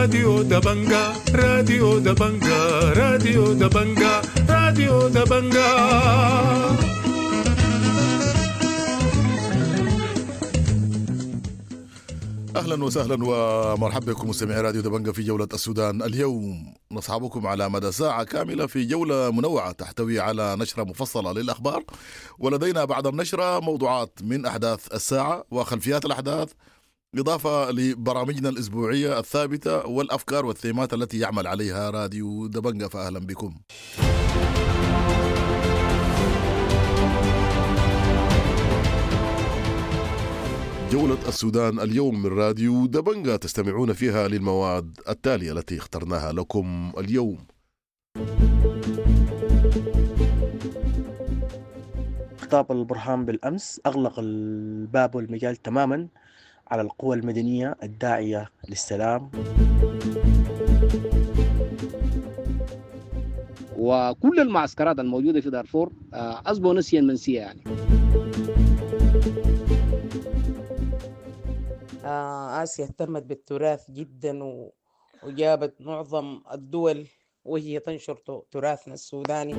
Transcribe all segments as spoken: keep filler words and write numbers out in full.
راديو دبنجا راديو دبنجا راديو دبنجا راديو دبنجا. أهلا وسهلا ومرحبا بكم مستمعي راديو دبنجا في جولة السودان. اليوم نصحبكم على مدى ساعة كاملة في جولة منوعة تحتوي على نشرة مفصلة للأخبار، ولدينا بعد النشرة موضوعات من أحداث الساعة وخلفيات الأحداث، إضافة لبرامجنا الأسبوعية الثابتة والأفكار والثيمات التي يعمل عليها راديو دبنجا. فأهلا بكم. جولة السودان اليوم من راديو دبنجا تستمعون فيها للمواد التالية التي اخترناها لكم اليوم. خطاب البرهان بالأمس أغلق الباب والمجال تماما على القوى المدنية الداعية للسلام، وكل المعسكرات الموجودة في دارفور أصبحوا نسيا منسية. يعني آه آسيا اهتمت بالتراث جدا و... وجابت معظم الدول وهي تنشر تراثنا السوداني.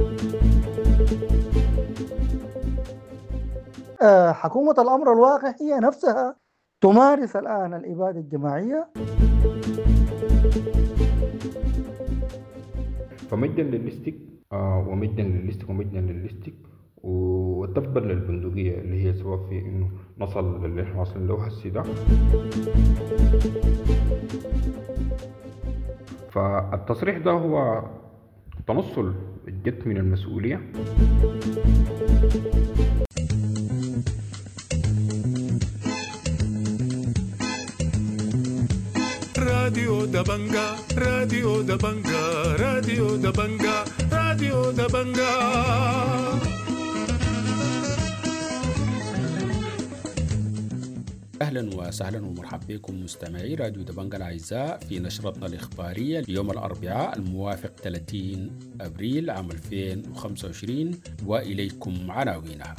آه حكومة الأمر الواقع هي نفسها تمارس الآن الإبادة الجماعية. فمجدا للليستيك آه ومجدا للليستيك ومجدا للليستيك وتبا للبندقية اللي هي سبب في إنه نصل للي احنا واصلين له هسي ده. فالتصريح ده هو تنصل الجد من المسؤولية. راديو دبنجا راديو دبنجا راديو دبنجا راديو دبنجا. أهلا وسهلا ومرحبا بكم مستمعي راديو دبنجا الأعزاء في نشرتنا الإخبارية اليوم الأربعاء الموافق ثلاثين أبريل عام ألفين وخمسة وعشرين، وإليكم عناوينها.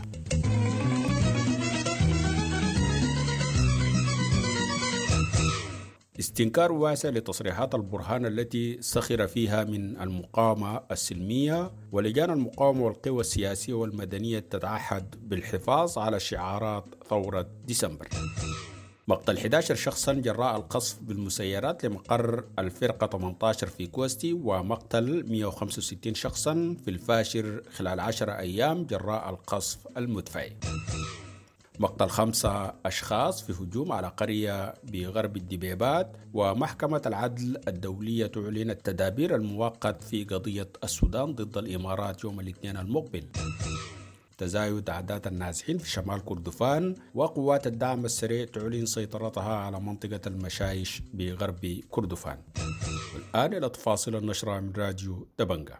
استنكار واسع لتصريحات البرهان التي سخر فيها من المقاومة السلمية، ولجان المقاومة والقوى السياسية والمدنية تتعهد بالحفاظ على شعارات ثورة ديسمبر. مقتل أحد عشر شخصا جراء القصف بالمسيرات لمقر الفرقة ثمانية عشر في كوستي، ومقتل مئة وخمسة وستين شخصا في الفاشر خلال عشرة أيام جراء القصف المدفعي. مقتل خمسة أشخاص في هجوم على قرية بغرب الدبيبات، ومحكمة العدل الدولية تعلن التدابير المؤقت في قضية السودان ضد الإمارات يوم الاثنين المقبل. تزايد أعداد النازحين في شمال كردفان، وقوات الدعم السريع تعلن سيطرتها على منطقة المشايش بغرب كردفان. والآن إلى تفاصيل النشرة من راديو دبنجا.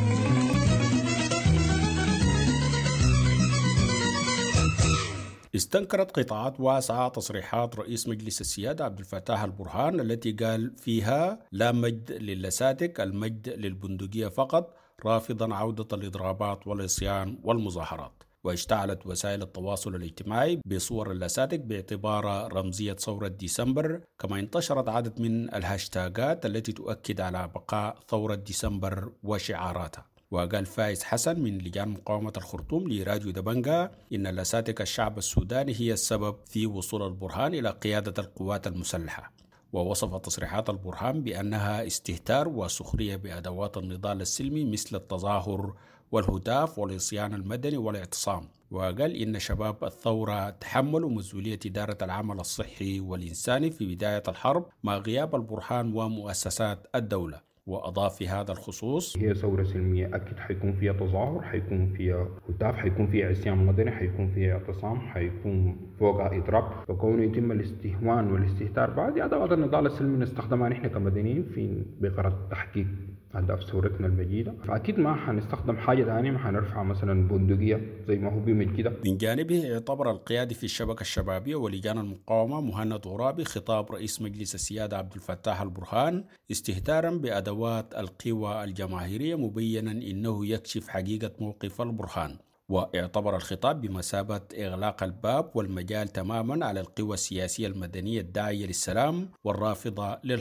استنكرت قطاعات واسعة تصريحات رئيس مجلس السيادة عبد الفتاح البرهان التي قال فيها لا مجد للساتك، المجد للبندقية فقط، رافضا عودة الإضرابات والعصيان والمظاهرات. واشتعلت وسائل التواصل الاجتماعي بصور اللاساتك باعتبارها رمزية ثورة ديسمبر، كما انتشرت عدد من الهاشتاجات التي تؤكد على بقاء ثورة ديسمبر وشعاراتها. وقال فايز حسن من لجان مقاومة الخرطوم لراديو دبنجا إن لساتك الشعب السوداني هي السبب في وصول البرهان إلى قيادة القوات المسلحة. ووصف تصريحات البرهان بأنها استهتار وسخرية بأدوات النضال السلمي مثل التظاهر والهتاف والعصيان المدني والاعتصام. وقال إن شباب الثورة تحملوا مسؤولية إدارة العمل الصحي والإنساني في بداية الحرب مع غياب البرهان ومؤسسات الدولة. وأضاف في هذا الخصوص هي ثورة سلمية، أكيد حيكون فيها تظاهر، حيكون فيها هتاف، حيكون فيها عصيان مدني، حيكون فيها اعتصام، حيكون فوقها إضراب. فكونه يتم الاستهوان والاستهتار بعد أدوات النضال السلمي نستخدمها نحن كمدنيين في بغرض تحقيق أهداف ثورتنا المجيدة. فأكيد ما حنستخدم حاجة ثانية، ما حنرفع مثلا بندقية زي ما هو بيمت كده. من جانبه اعتبر القيادي في الشبكة الشبابية ولجان المقاومة مهند غرابي خطاب رئيس مجلس السيادة عبد الفتاح البرهان استهتارا بأدوات القوى الجماهيرية، مبينا إنه يكشف حقيقة موقف البرهان. واعتبر الخطاب بمثابة إغلاق الباب والمجال تماما على القوى السياسية المدنية الداعية للسلام والرافضة للحرب.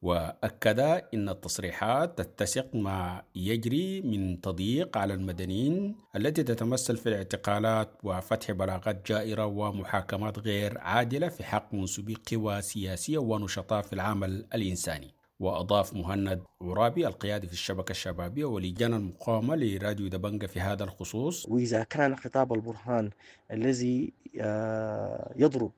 وأكد أن التصريحات تتسق مع يجري من تضييق على المدنيين التي تتمثل في الاعتقالات وفتح بلاغات جائرة ومحاكمات غير عادلة في حق منسوبي قوى سياسية ونشطاء في العمل الإنساني. وأضاف مهند عرابي القيادي في الشبكة الشبابية ولجان المقاومة لراديو دبنجة في هذا الخصوص: وإذا كان خطاب البرهان الذي يضرب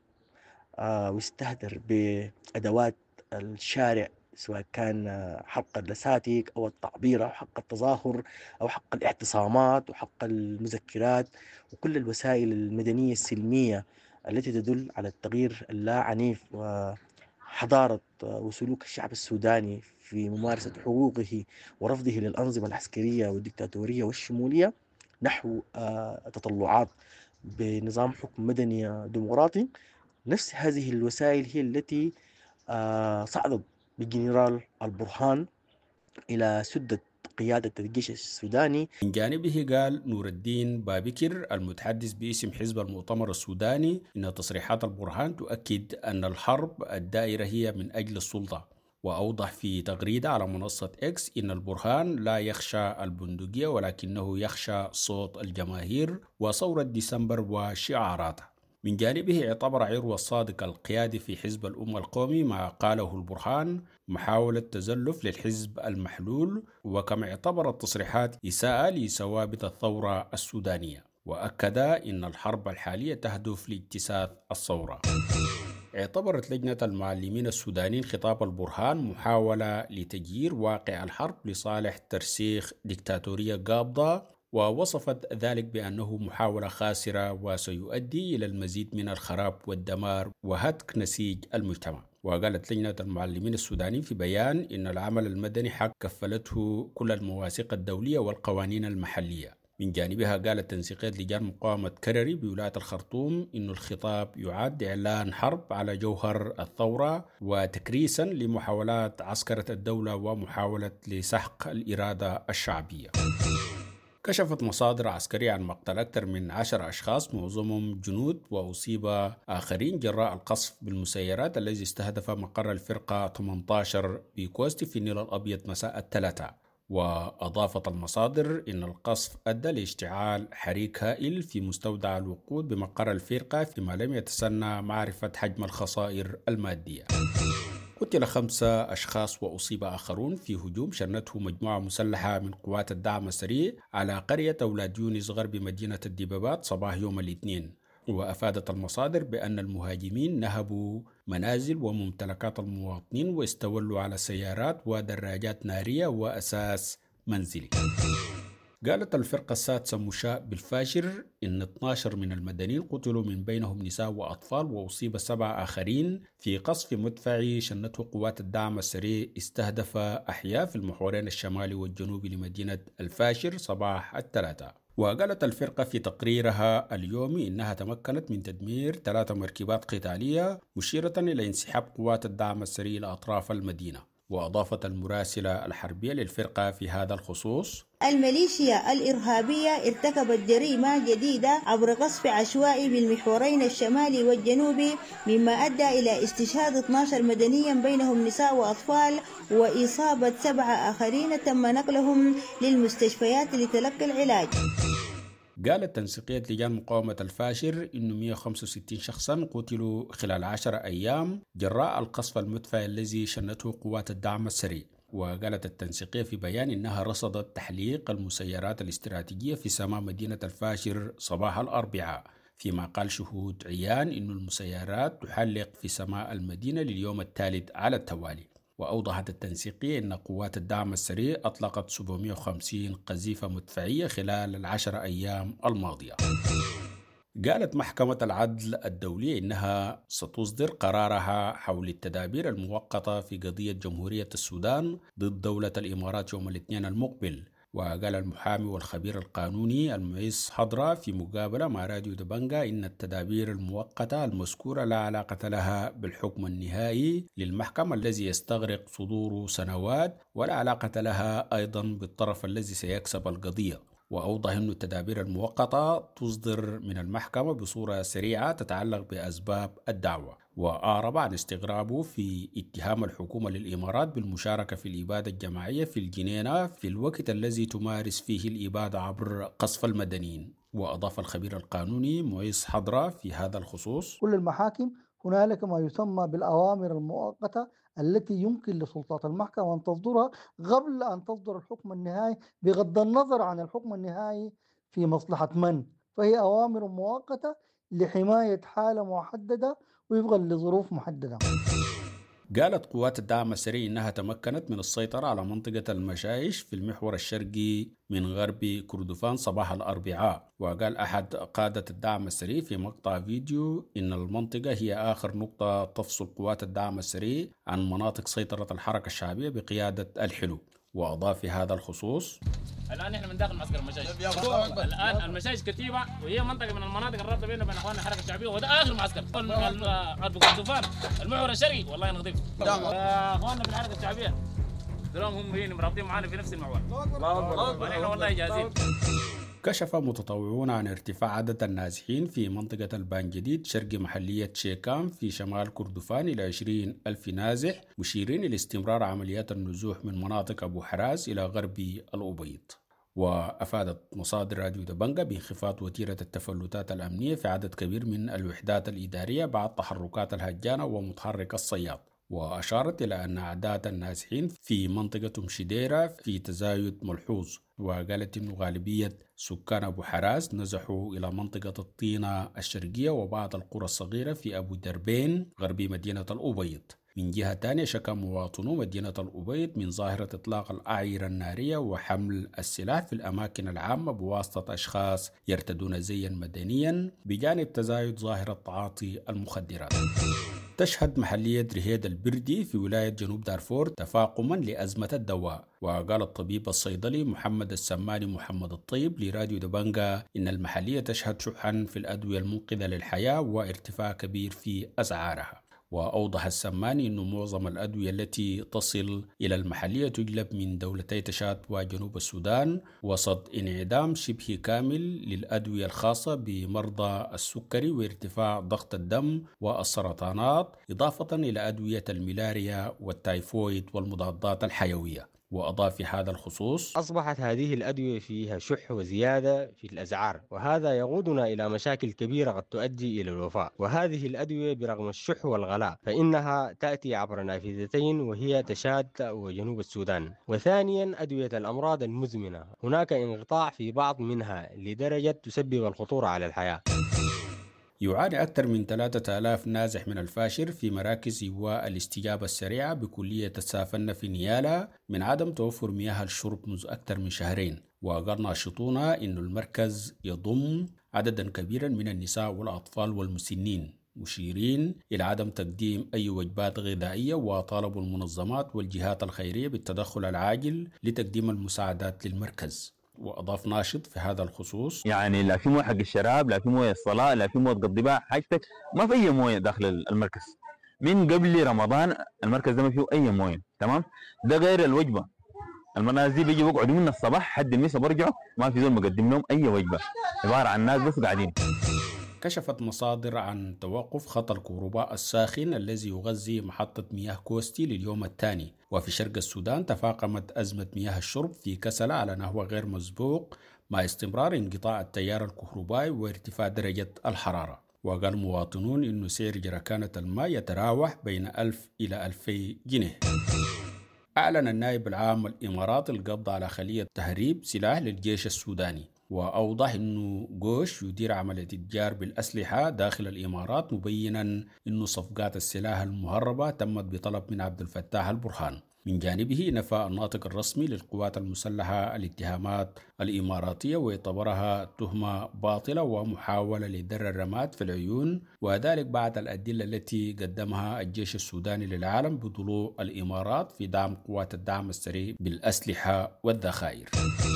ويستهتر بأدوات الشارع سواء كان حق اللساتك أو التعبير أو حق التظاهر أو حق الاعتصامات وحق المذكرات وكل الوسائل المدنية السلمية التي تدل على التغيير اللاعنيف وحضارة وسلوك الشعب السوداني في ممارسة حقوقه ورفضه للأنظمة العسكرية والدكتاتورية والشمولية نحو تطلعات بنظام حكم مدني ديمقراطي، نفس هذه الوسائل هي التي صعدت بالجنرال البرهان إلى سدة قيادة الجيش السوداني. من جانبه قال نور الدين بابكر المتحدث باسم حزب المؤتمر السوداني إن تصريحات البرهان تؤكد أن الحرب الدائرة هي من أجل السلطة، وأوضح في تغريدة على منصة إكس إن البرهان لا يخشى البندقية ولكنه يخشى صوت الجماهير وثورة ديسمبر وشعاراتها. من جانبه اعتبر عروة الصادق القيادي في حزب الأمة القومي ما قاله البرهان محاولة تزلف للحزب المحلول، وكما اعتبر التصريحات إساءة لثوابت الثورة السودانية، وأكد إن الحرب الحالية تهدف لاجتثاث الثورة. اعتبرت لجنة المعلمين السودانيين خطاب البرهان محاولة لتغيير واقع الحرب لصالح ترسيخ ديكتاتورية قابضة، ووصفت ذلك بأنه محاولة خاسرة وسيؤدي إلى المزيد من الخراب والدمار وهتك نسيج المجتمع. وقالت لجنة المعلمين السودانيين في بيان إن العمل المدني حق كفلته كل المواثيق الدولية والقوانين المحلية. من جانبها قالت تنسيقية لجان مقاومة كرري بولاية الخرطوم إن الخطاب يعد إعلان حرب على جوهر الثورة وتكريسا لمحاولات عسكرة الدولة ومحاولة لسحق الإرادة الشعبية. كشفت مصادر عسكرية عن مقتل أكثر من عشر أشخاص معظمهم جنود وأصيب آخرين جراء القصف بالمسيرات الذي استهدف مقر الفرقة ثمانية عشر بكوستي في النيل الأبيض مساء الثلاثاء. وأضافت المصادر إن القصف أدى لاشتعال حريق هائل في مستودع الوقود بمقر الفرقة فيما لم يتسنى معرفة حجم الخسائر المادية. قتل خمسة أشخاص وأصيب آخرون في هجوم شنته مجموعة مسلحة من قوات الدعم السريع على قرية أولاد يونس غرب مدينة الدبابات صباح يوم الاثنين. وأفادت المصادر بأن المهاجمين نهبوا منازل وممتلكات المواطنين واستولوا على سيارات ودراجات نارية وأساس منزلي. قالت الفرقة السادسة مشاء بالفاشر إن اثني عشر من المدنيين قتلوا من بينهم نساء وأطفال، وأصيب سبع آخرين في قصف مدفعي شنته قوات الدعم السريع استهدف أحياء في المحورين الشمالي والجنوبي لمدينة الفاشر صباح الثلاثاء. وقالت الفرقة في تقريرها اليومي إنها تمكنت من تدمير ثلاث مركبات قتالية، مشيرة إلى انسحاب قوات الدعم السريع إلى أطراف المدينة. وأضافت المراسلة الحربية للفرقة في هذا الخصوص: الميليشيا الإرهابية ارتكبت جريمة جديدة عبر قصف عشوائي بالمحورين الشمالي والجنوبي، مما أدى إلى استشهاد اثني عشر مدنيا بينهم نساء وأطفال وإصابة سبعة آخرين تم نقلهم للمستشفيات لتلقي العلاج. قالت تنسيقية لجان مقاومة الفاشر إنه مئة وخمسة وستين شخصا قتلوا خلال عشر أيام جراء القصف المدفعي الذي شنته قوات الدعم السريع. وقالت التنسيقية في بيان إنها رصدت تحليق المسيرات الاستراتيجية في سماء مدينة الفاشر صباح الأربعاء، فيما قال شهود عيان إن المسيرات تحلق في سماء المدينة لليوم الثالث على التوالي. وأوضحت التنسيقية أن قوات الدعم السريع أطلقت سبعمئة وخمسين قذيفة مدفعية خلال العشر أيام الماضية. قالت محكمة العدل الدولية إنها ستصدر قرارها حول التدابير المؤقتة في قضية جمهورية السودان ضد دولة الإمارات يوم الاثنين المقبل. وقال المحامي والخبير القانوني المعز حضرة في مقابلة مع راديو دبنجة إن التدابير المؤقتة المذكورة لا علاقة لها بالحكم النهائي للمحكمة الذي يستغرق صدوره سنوات، ولا علاقة لها أيضا بالطرف الذي سيكسب القضية. وأوضح أن التدابير المؤقتة تصدر من المحكمة بصورة سريعة تتعلق بأسباب الدعوة، وأعرب عن استغرابه في اتهام الحكومة للإمارات بالمشاركة في الإبادة الجماعية في الجنينة في الوقت الذي تمارس فيه الإبادة عبر قصف المدنيين. وأضاف الخبير القانوني معيز حضرة في هذا الخصوص: كل المحاكم هنالك ما يسمى بالأوامر المؤقتة التي يمكن لسلطات المحكمة أن تصدرها قبل أن تصدر الحكم النهائي بغض النظر عن الحكم النهائي في مصلحة من، فهي أوامر مؤقتة لحماية حالة محددة وفقا لظروف محددة. قالت قوات الدعم السريع إنها تمكنت من السيطرة على منطقة المشايش في المحور الشرقي من غرب كردفان صباح الأربعاء. وقال أحد قادة الدعم السريع في مقطع فيديو إن المنطقة هي آخر نقطة تفصل قوات الدعم السريع عن مناطق سيطرة الحركة الشعبية بقيادة الحلو. وأضاف في هذا الخصوص: الآن إحنا من داخل معسكر المشايش. الآن المشايش كتيبة وهي منطقة من المناطق الرابطة بيننا وبين أخواننا الحركة الشعبية، وده آخر معسكر. غرب كردفان المحور الشرقي والله نظيف. أخواننا في الحركة الشعبية دلهم هم هين مرابطين معانا في نفس المحور. ونحن والله جاهزين. كشف متطوعون عن ارتفاع عدد النازحين في منطقة البان جديد شرق محلية شيكام في شمال كردفان إلى عشرين ألف نازح، مشيرين إلى استمرار عمليات النزوح من مناطق أبو حراس إلى غرب الأبيض. وأفادت مصادر راديو دبنجة بانخفاض وتيرة التفلتات الأمنية في عدد كبير من الوحدات الإدارية بعد تحركات الهجانة ومتحرك الصياد. وأشارت إلى أن أعداد النازحين في منطقة مشيديرة في تزايد ملحوظ. وقالت أن غالبية سكان أبو حراس نزحوا إلى منطقة الطينة الشرقية وبعض القرى الصغيرة في أبو دربين غربي مدينة الأبيض. من جهة تانية شكى مواطنو مدينة الأبيض من ظاهرة إطلاق الأعيرة النارية وحمل السلاح في الأماكن العامة بواسطة أشخاص يرتدون زيا مدنيا، بجانب تزايد ظاهرة تعاطي المخدرات. تشهد محلية رهيد البردي في ولاية جنوب دارفور تفاقما لأزمة الدواء. وقال الطبيب الصيدلي محمد السماني محمد الطيب لراديو دبنجة إن المحلية تشهد شحا في الأدوية المنقذة للحياة وارتفاع كبير في أسعارها. وأوضح السماني أن معظم الأدوية التي تصل إلى المحلية تجلب من دولتي تشاد وجنوب السودان، وسط انعدام شبه كامل للأدوية الخاصة بمرضى السكري وارتفاع ضغط الدم والسرطانات، إضافة إلى أدوية الملاريا والتايفويد والمضادات الحيوية. وأضاف في هذا الخصوص: أصبحت هذه الأدوية فيها شح وزيادة في الأسعار، وهذا يقودنا إلى مشاكل كبيرة قد تؤدي إلى الوفاة. وهذه الأدوية برغم الشح والغلاء فإنها تأتي عبر نافذتين وهي تشاد وجنوب السودان. وثانيا أدوية الأمراض المزمنة هناك انقطاع في بعض منها لدرجة تسبب الخطورة على الحياة. يعاني أكثر من ثلاثة آلاف نازح من الفاشر في مراكز إيواء الاستجابة السريعة بكلية السافنة في نيالا من عدم توفر مياه الشرب منذ أكثر من شهرين. وقال ناشطون إن المركز يضم عددا كبيرا من النساء والأطفال والمسنين، مشيرين إلى عدم تقديم أي وجبات غذائية، وطالبوا المنظمات والجهات الخيرية بالتدخل العاجل لتقديم المساعدات للمركز. وأضاف ناشط في هذا الخصوص: يعني لا في مويه حق الشراب، لا في مويه الصلاة، لا في مويه قضباء حاجتك، ما في أي مويه داخل المركز. من قبل رمضان المركز ده ما فيه أي مويه، تمام؟ ده غير الوجبة. الناس دي بيجي بيقعدوا من الصباح حد المسا برجعوا ما في زول مقدم لهم أي وجبة، عبارة عن ناس بس قاعدين. كشفت مصادر عن توقف خط الكهرباء الساخن الذي يغذي محطة مياه كوستي لليوم الثاني. وفي شرق السودان تفاقمت أزمة مياه الشرب في كسلة على نحو غير مسبوق مع استمرار انقطاع التيار الكهربائي وارتفاع درجة الحرارة. وقال مواطنون إنه سعر جركانة الماء يتراوح بين ألف إلى ألفي جنيه. أعلن النائب العام الإماراتي القبض على خلية تهريب سلاح للجيش السوداني، وأوضح أنه جوش يدير عملية التجار بالأسلحة داخل الإمارات، مبينا أنه صفقات السلاح المهربة تمت بطلب من عبد الفتاح البرهان. من جانبه نفى الناطق الرسمي للقوات المسلحة الاتهامات الإماراتية واعتبرها تهمة باطلة ومحاولة لدر الرماد في العيون، وذلك بعد الأدلة التي قدمها الجيش السوداني للعالم بضلوع الإمارات في دعم قوات الدعم السريع بالأسلحة والذخائر.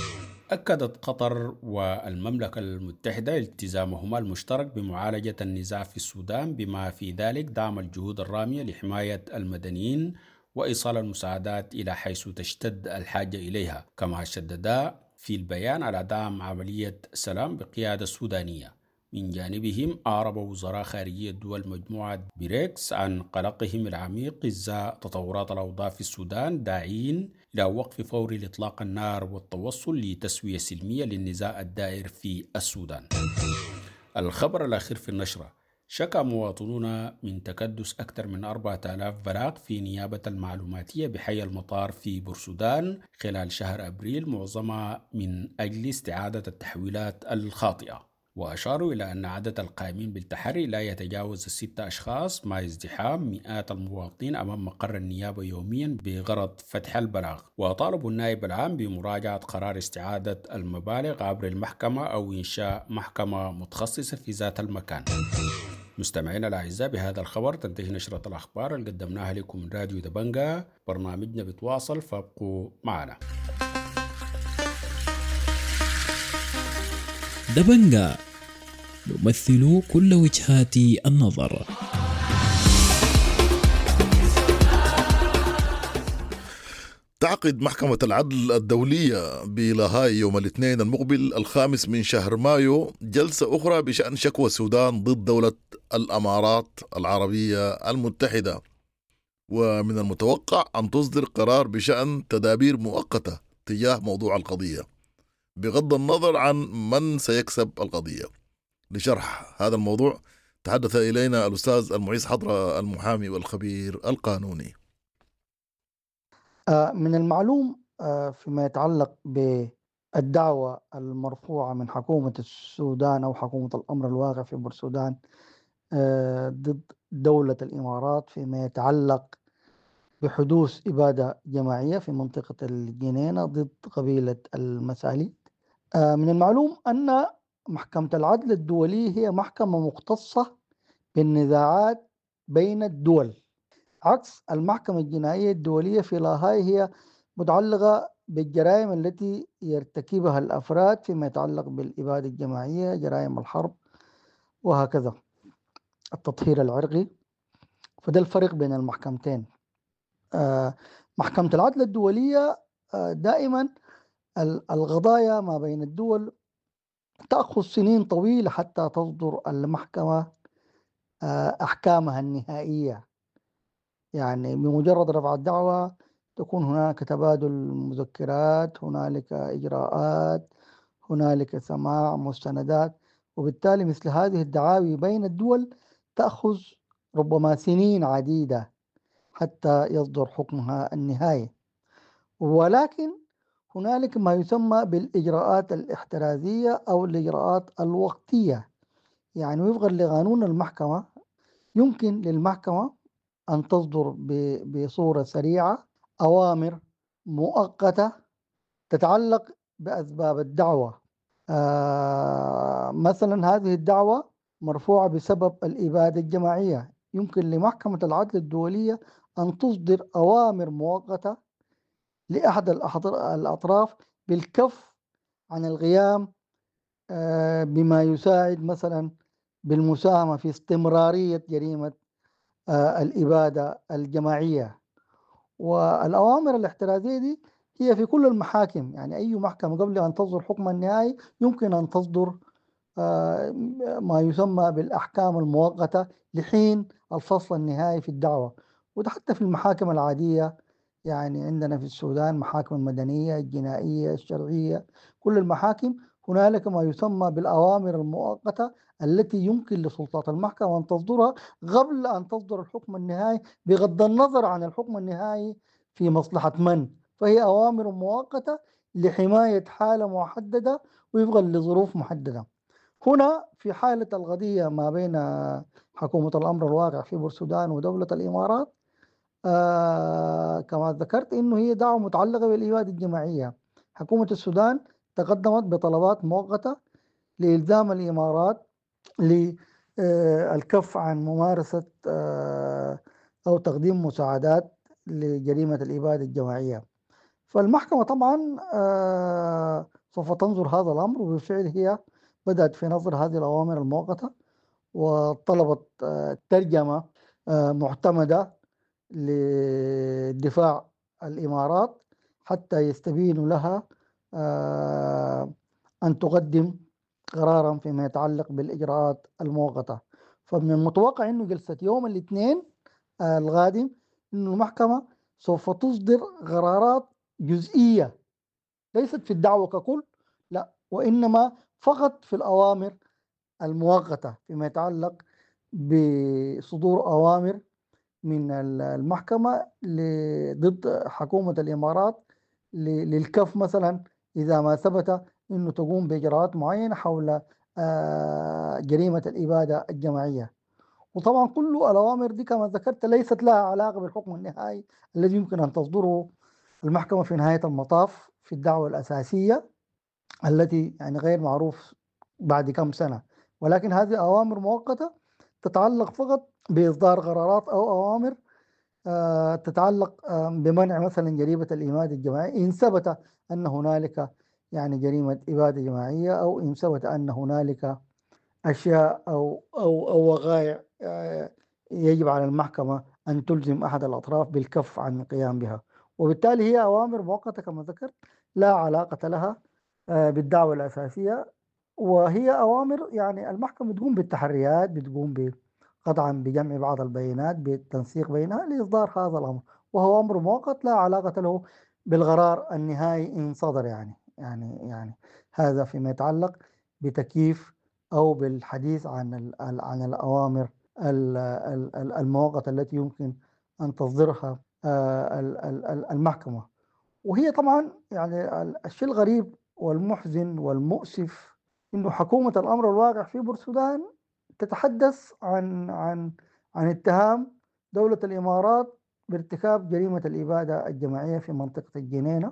أكدت قطر والمملكة المتحدة التزامهما المشترك بمعالجة النزاع في السودان، بما في ذلك دعم الجهود الرامية لحماية المدنيين وإيصال المساعدات إلى حيث تشتد الحاجة إليها. كما شددا في البيان على دعم عملية سلام بقيادة سودانية. من جانبهم أعرب وزراء خارجية دول مجموعة بريكس عن قلقهم العميق إزاء تطورات الأوضاع في السودان، داعين إلى وقف فوري لإطلاق النار والتوصل لتسوية سلمية للنزاع الدائر في السودان. الخبر الأخير في النشرة: شكى مواطنون من تكدس أكثر من أربعة آلاف بلاغ في نيابة المعلوماتية بحي المطار في بورسودان خلال شهر أبريل، معظمها من أجل استعادة التحويلات الخاطئة. وأشاروا إلى أن عدد القائمين بالتحري لا يتجاوز الستة أشخاص، مع ازدحام مئات المواطنين أمام مقر النيابة يوميا بغرض فتح البلاغ. وطالبوا النائب العام بمراجعة قرار استعادة المبالغ عبر المحكمة أو إنشاء محكمة متخصصة في ذات المكان. مستمعينا الأعزاء، بهذا الخبر تنتهي نشرة الأخبار اللي قدمناها لكم من راديو دبنجة. برنامجنا بتواصل، فابقوا معنا. دبنجة نمثل كل وجهات النظر. تعقد محكمة العدل الدولية بلاهاي يوم الاثنين المقبل الخامس من شهر مايو جلسة أخرى بشأن شكوى السودان ضد دولة الأمارات العربية المتحدة، ومن المتوقع أن تصدر قرار بشأن تدابير مؤقتة تجاه موضوع القضية بغض النظر عن من سيكسب القضية. لشرح هذا الموضوع تحدث إلينا الأستاذ المعيز حضرة المحامي والخبير القانوني. من المعلوم فيما يتعلق بالدعوة المرفوعة من حكومة السودان أو حكومة الأمر الواقع في بورسودان ضد دولة الإمارات فيما يتعلق بحدوث إبادة جماعية في منطقة الجنينة ضد قبيلة المساليد. من المعلوم أن محكمة العدل الدولي هي محكمة مختصة بالنزاعات بين الدول، عكس المحكمة الجنائية الدولية في لاهاي هي متعلقة بالجرائم التي يرتكبها الأفراد فيما يتعلق بالإبادة الجماعية، جرائم الحرب وهكذا، التطهير العرقي. فده الفرق بين المحكمتين. محكمة العدل الدولية دائما القضايا ما بين الدول تأخذ سنين طويلة حتى تصدر المحكمة أحكامها النهائية. يعني بمجرد رفع الدعوة تكون هناك تبادل مذكرات، هنالك إجراءات، هنالك سماع مستندات، وبالتالي مثل هذه الدعاوي بين الدول تأخذ ربما سنين عديدة حتى يصدر حكمها النهائي. ولكن هنالك ما يسمى بالإجراءات الاحترازية أو الإجراءات الوقتية. يعني وفقا لقانون المحكمة يمكن للمحكمة أن تصدر بصورة سريعة أوامر مؤقتة تتعلق بأسباب الدعوة. آه مثلا هذه الدعوة مرفوعة بسبب الإبادة الجماعية، يمكن لمحكمة العدل الدولية أن تصدر أوامر مؤقتة لأحد الأطراف بالكف عن القيام آه بما يساعد مثلا بالمساهمة في استمرارية جريمة آه الإبادة الجماعية. والأوامر الاحترازية دي هي في كل المحاكم، يعني أي محكمة قبل أن تصدر حكم النهائي يمكن أن تصدر آه ما يسمى بالأحكام المؤقتة لحين الفصل النهائي في الدعوة. وده حتى في المحاكم العادية، يعني عندنا في السودان محاكم المدنية الجنائية الشرعية، كل المحاكم هنالك ما يسمى بالأوامر المؤقتة التي يمكن لسلطات المحكمة أن تصدرها قبل أن تصدر الحكم النهائي بغض النظر عن الحكم النهائي في مصلحة من. فهي أوامر مؤقتة لحماية حالة محددة وفقا لظروف محددة. هنا في حالة القضية ما بين حكومة الأمر الواقع في بورسودان ودولة الإمارات، آه كما ذكرت إنه هي دعوة متعلقة بالإبادة الجماعية. حكومة السودان تقدمت بطلبات مؤقتة لإلزام الإمارات للكف عن ممارسة آه أو تقديم مساعدات لجريمة الإبادة الجماعية. فالمحكمة طبعا آه سوف تنظر هذا الأمر، وبالفعل هي بدأت في نظر هذه الأوامر المؤقتة وطلبت آه ترجمة آه معتمدة لدفاع الإمارات حتى يستبين لها أن تقدم قرارا فيما يتعلق بالإجراءات المؤقتة. فمن المتوقع أنه جلسة يوم الاثنين القادم أنه المحكمة سوف تصدر قرارات جزئية ليست في الدعوة ككل، لا، وإنما فقط في الأوامر المؤقتة فيما يتعلق بصدور أوامر من المحكمة ضد حكومة الإمارات للكف مثلا إذا ما ثبت أنه تقوم بإجراءات معينة حول جريمة الإبادة الجماعية. وطبعا كل الأوامر دي كما ذكرت ليست لها علاقة بالحكم النهائي الذي يمكن أن تصدره المحكمة في نهاية المطاف في الدعوة الأساسية التي يعني غير معروف بعد كم سنة، ولكن هذه أوامر مؤقتة تتعلق فقط بإصدار قرارات أو أوامر آه تتعلق آه بمنع مثلا جريمة الإبادة الجماعية إن ثبت أن هنالك يعني جريمة إبادة جماعية، أو إن ثبت أن هنالك أشياء أو أو أو وقائع آه يجب على المحكمة أن تلزم أحد الأطراف بالكف عن القيام بها. وبالتالي هي أوامر مؤقتة كما ذكرت لا علاقة لها آه بالدعوة الأساسية، وهي أوامر يعني المحكمة بتقوم بالتحريات، بتقوم قطعا بجمع بعض البيانات بالتنسيق بينها لإصدار هذا الأمر، وهو أمر مؤقت لا علاقة له بالقرار النهائي إن صدر. يعني يعني يعني هذا فيما يتعلق بتكييف أو بالحديث عن عن الأوامر المؤقتة التي يمكن أن تصدرها المحكمة. وهي طبعا يعني الشيء الغريب والمحزن والمؤسف إنه حكومة الأمر الواقع في بورسودان تتحدث عن عن عن اتهام دولة الإمارات بارتكاب جريمة الإبادة الجماعية في منطقة الجنينة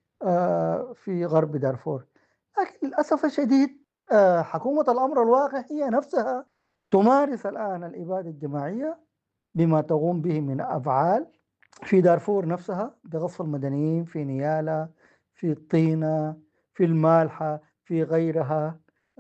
في غرب دارفور، لكن للأسف الشديد حكومة الأمر الواقع هي نفسها تمارس الآن الإبادة الجماعية بما تقوم به من أفعال في دارفور نفسها بغصب المدنيين، في نيالا، في الطينة، في المالحة، في غيرها.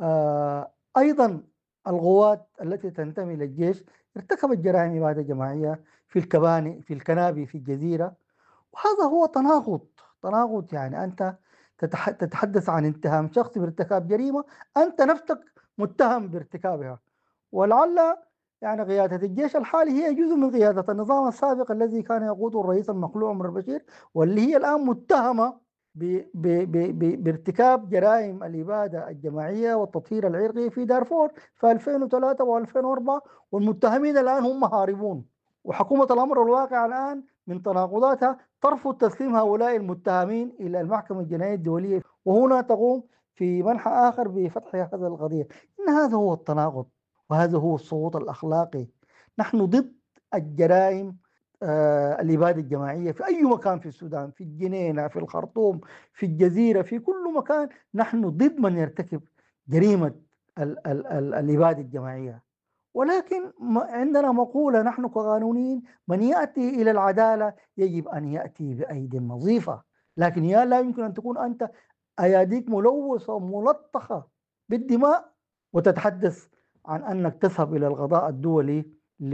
أيضا القوات التي تنتمي للجيش ارتكبت جرائم إبادة جماعية في الكباني في الكنابي في الجزيرة، وهذا هو تناقض تناقض يعني أنت تتحدث عن اتهام شخص بارتكاب جريمة أنت نفسك متهم بارتكابها. ولعل يعني قيادة الجيش الحالي هي جزء من قيادة النظام السابق الذي كان يقوده الرئيس المخلوع عمر البشير، واللي هي الآن متهمة بارتكاب جرائم الإبادة الجماعية والتطهير العرقي في دارفور في ألفين وثلاثة وألفين وأربعة، والمتهمين الآن هم هاربون. وحكومة الأمر الواقع الآن من تناقضاتها ترفض تسليم هؤلاء المتهمين إلى المحكمة الجنائية الدولية، وهنا تقوم في منحى آخر بفتح هذه القضية. إن هذا هو التناقض وهذا هو السقوط الأخلاقي. نحن ضد الجرائم آه الإبادة الجماعية في أي مكان في السودان، في الجنينة، في الخرطوم، في الجزيرة، في كل مكان نحن ضد من يرتكب جريمة ال ال ال الإبادة الجماعية. ولكن عندنا مقولة نحن كقانونيين: من يأتي إلى العدالة يجب أن يأتي بأيدي نظيفة. لكن يا لا يمكن أن تكون أنت أياديك ملوثة وملطخة بالدماء وتتحدث عن أنك تذهب إلى القضاء الدولي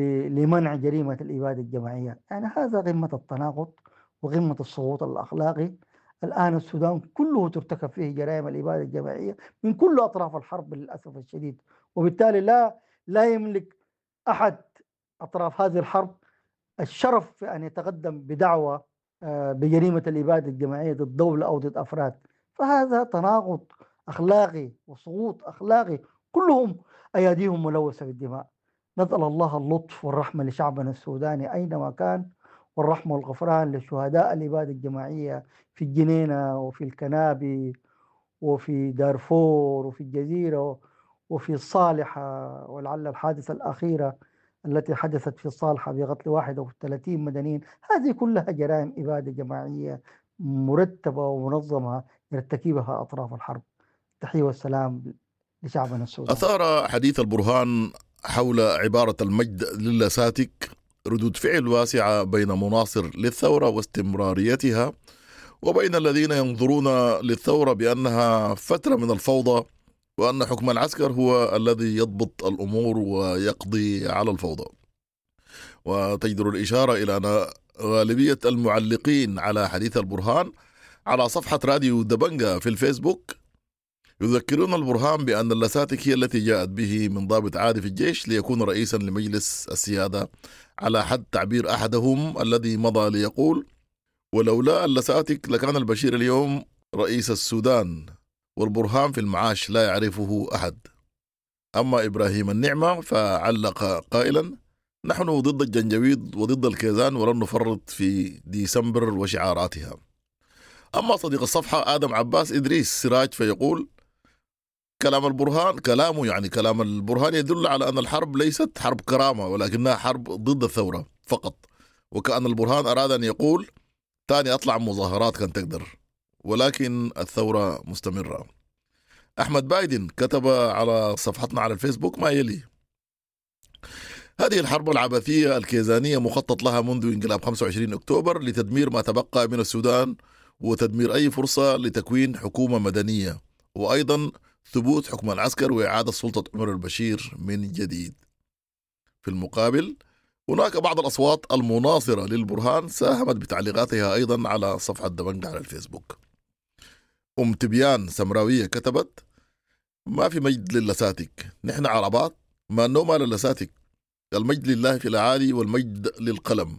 لمنع جريمة الإبادة الجماعية. يعني هذا قمة التناقض وقمة السقوط الأخلاقي. الآن السودان كله ترتكب فيه جرائم الإبادة الجماعية من كل أطراف الحرب للأسف الشديد، وبالتالي لا لا يملك أحد أطراف هذه الحرب الشرف في أن يتقدم بدعوى بجريمة الإبادة الجماعية ضد دولة أو ضد أفراد. فهذا تناقض أخلاقي وسقوط أخلاقي، كلهم أياديهم ملوثة بالدماء. نسأل الله اللطف والرحمة لشعبنا السوداني أينما كان، والرحمة والغفران لشهداء الإبادة الجماعية في الجنينة وفي الكنابي وفي دارفور وفي الجزيرة وفي الصالحة. ولعل الحادثة الأخيرة التي حدثت في الصالحة بقتل واحد وثلاثين مدنيين هذه كلها جرائم إبادة جماعية مرتبة ومنظمة يرتكبها أطراف الحرب. تحية والسلام لشعبنا السوداني. أثار حديث البرهان حول عبارة المجد للساتك ردود فعل واسعة بين مناصر للثورة واستمراريتها وبين الذين ينظرون للثورة بأنها فترة من الفوضى، وأن حكم العسكر هو الذي يضبط الأمور ويقضي على الفوضى. وتجدر الإشارة إلى أن غالبية المعلقين على حديث البرهان على صفحة راديو دبنجة في الفيسبوك يذكرون البرهان بأن اللساتك هي التي جاءت به من ضابط عادي في الجيش ليكون رئيسا لمجلس السيادة، على حد تعبير أحدهم الذي مضى ليقول: ولولا اللساتك لكان البشير اليوم رئيس السودان والبرهان في المعاش لا يعرفه أحد. أما إبراهيم النعمة فعلق قائلا: نحن ضد الجنجويد وضد الكيزان ولن نفرط في ديسمبر وشعاراتها. أما صديق الصفحة آدم عباس إدريس سراج فيقول: كلام البرهان كلامه يعني كلام البرهان يدل على أن الحرب ليست حرب كرامة ولكنها حرب ضد الثورة فقط، وكأن البرهان أراد أن يقول تاني أطلع مظاهرات كان تقدر، ولكن الثورة مستمرة. أحمد بايدن كتب على صفحتنا على الفيسبوك ما يلي: هذه الحرب العبثية الكيزانية مخطط لها منذ انقلاب خمسة وعشرين أكتوبر لتدمير ما تبقى من السودان وتدمير أي فرصة لتكوين حكومة مدنية، وأيضا ثبوت حكم العسكر وإعادة سلطة عمر البشير من جديد. في المقابل هناك بعض الأصوات المناصرة للبرهان ساهمت بتعليقاتها أيضا على صفحة دبنجة على الفيسبوك. أم تبيان سمراوية كتبت: ما في مجد للساتك، نحن عربات ما نوما للساتك، المجد لله في الأعالي والمجد للقلم.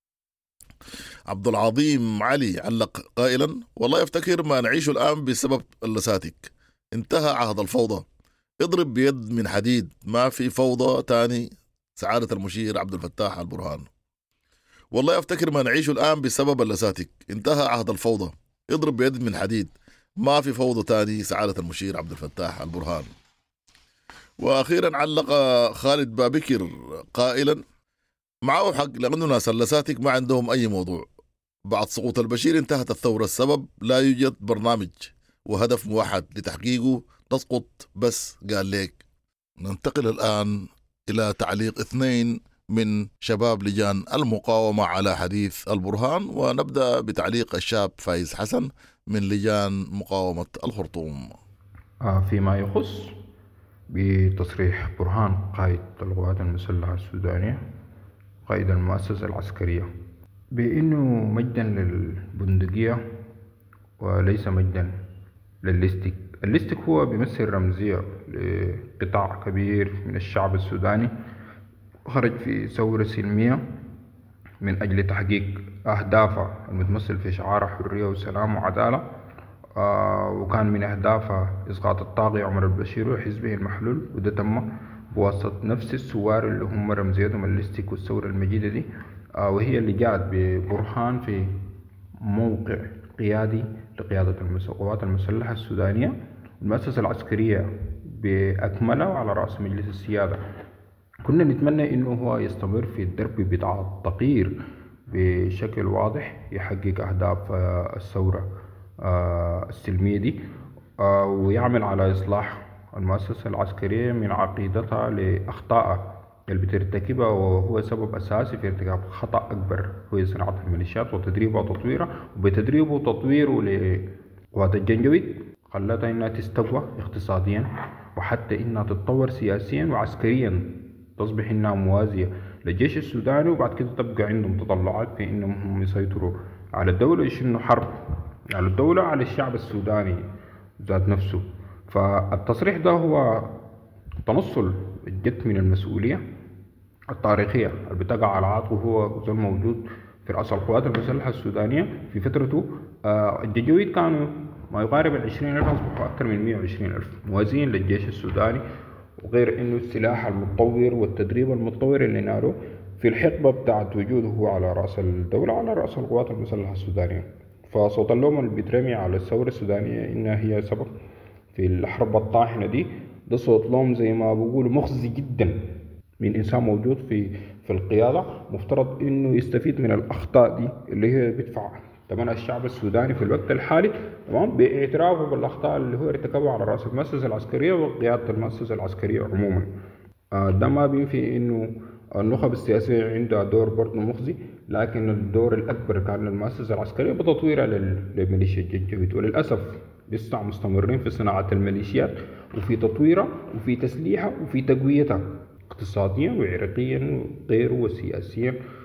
عبد العظيم علي علق قائلا: والله يفتكر ما نعيشه الآن بسبب اللساتك، انتهى عهد الفوضى، اضرب بيد من حديد، ما في فوضى تاني، سعادة المشير عبد الفتاح البرهان. والله يفتكر ما نعيشه الآن بسبب اللساتك، انتهى عهد الفوضى، اضرب بيد من حديد، ما في فوضى تاني، سعادة المشير عبد الفتاح البرهان. وأخيرا علق خالد بابكر قائلا: معه حق، لأنه ناس اللساتك ما عندهم أي موضوع، بعد سقوط البشير انتهت الثورة، السبب لا يوجد برنامج وهدف موحد لتحقيقه، تسقط بس قال ليك. ننتقل الآن إلى تعليق اثنين من شباب لجان المقاومة على حديث البرهان، ونبدأ بتعليق الشاب فايز حسن من لجان مقاومة الخرطوم. فيما يخص بتصريح برهان قائد القوات المسلحة السودانية قائد المؤسسة العسكرية بأنه مجدا للبندقية وليس مجدا للليستيك. الليستيك هو بيمثل رمزية لقطاع كبير من الشعب السوداني خرج في ثورة سلمية من أجل تحقيق أهدافه المتمثل في شعار حرية وسلام وعدالة، آه وكان من أهدافه إسقاط الطاغية عمر البشير وحزبه المحلول، وده تم بواسطة نفس الثوار اللي هم رمزيتهم الليستيك والثورة المجيدة دي، آه وهي اللي جاءت ببرهان في موقع قيادي لقيادة القوات المسلحة السودانية المؤسسة العسكرية بأكملها وعلى رأس مجلس السيادة. كنا نتمنى إنه هو يستمر في الدرب بتاع التطهير بشكل واضح يحقق أهداف الثورة السلمية دي، ويعمل على إصلاح المؤسسة العسكرية من عقيدتها لأخطائها اللي بترتكبها، وهو سبب أساسي في ارتكاب خطأ أكبر هو صناعة الميليشيات وتدريبها وتطويرها، وبتدريبه وتطويره لقوات الجنجويد خلتها إنها تستقوى اقتصاديا وحتى إنها تتطور سياسيا وعسكريا، تصبح إنها موازية للجيش السوداني، وبعد كده تبقى عندهم تطلعات في إنهم يسيطروا على الدولة ويشنوا حرب على الدولة على الشعب السوداني ذات نفسه. فالتصريح ده هو تنصل الجد من المسؤولية التاريخية اللي بتقع على عاتقه هو زول موجود في رأس القوات المسلحة السودانية في فترته. آه الجنجويد كانوا ما يقارب العشرين ألف، أصبحوا أكثر من مئة وعشرين ألف موازين للجيش السوداني، وغير إنه السلاح المتطور والتدريب المتطور اللي نالوه في الحقبة بتاعت وجوده على رأس الدولة على رأس القوات المسلحة السودانية. فصوت اللوم اللي بيترمي على الثورة السودانية إنها هي سبب في الحرب الطاحنة دي، ده صوت لوم زي ما بقول مخزي جدا من إنسان موجود في في القيادة، مفترض إنه يستفيد من الأخطاء دي اللي هي بيدفع ثمنها الشعب السوداني في الوقت الحالي، تمام، باعترافه بالأخطاء اللي هو ارتكبها على رأس المؤسسة العسكرية وقيادة المؤسسة العسكرية عموما. ده ما بينفي إنه النخب السياسية عندها دور برضه مخزي، لكن الدور الأكبر كان للمؤسسة العسكرية بتطويرها للميليشيا الجنجويد، وللأسف لسه مستمرين في صناعة الميليشيات وفي تطويرها وفي تسليحها وفي تقويتها اقتصاديا وعرقيا وغيره وسياسيا.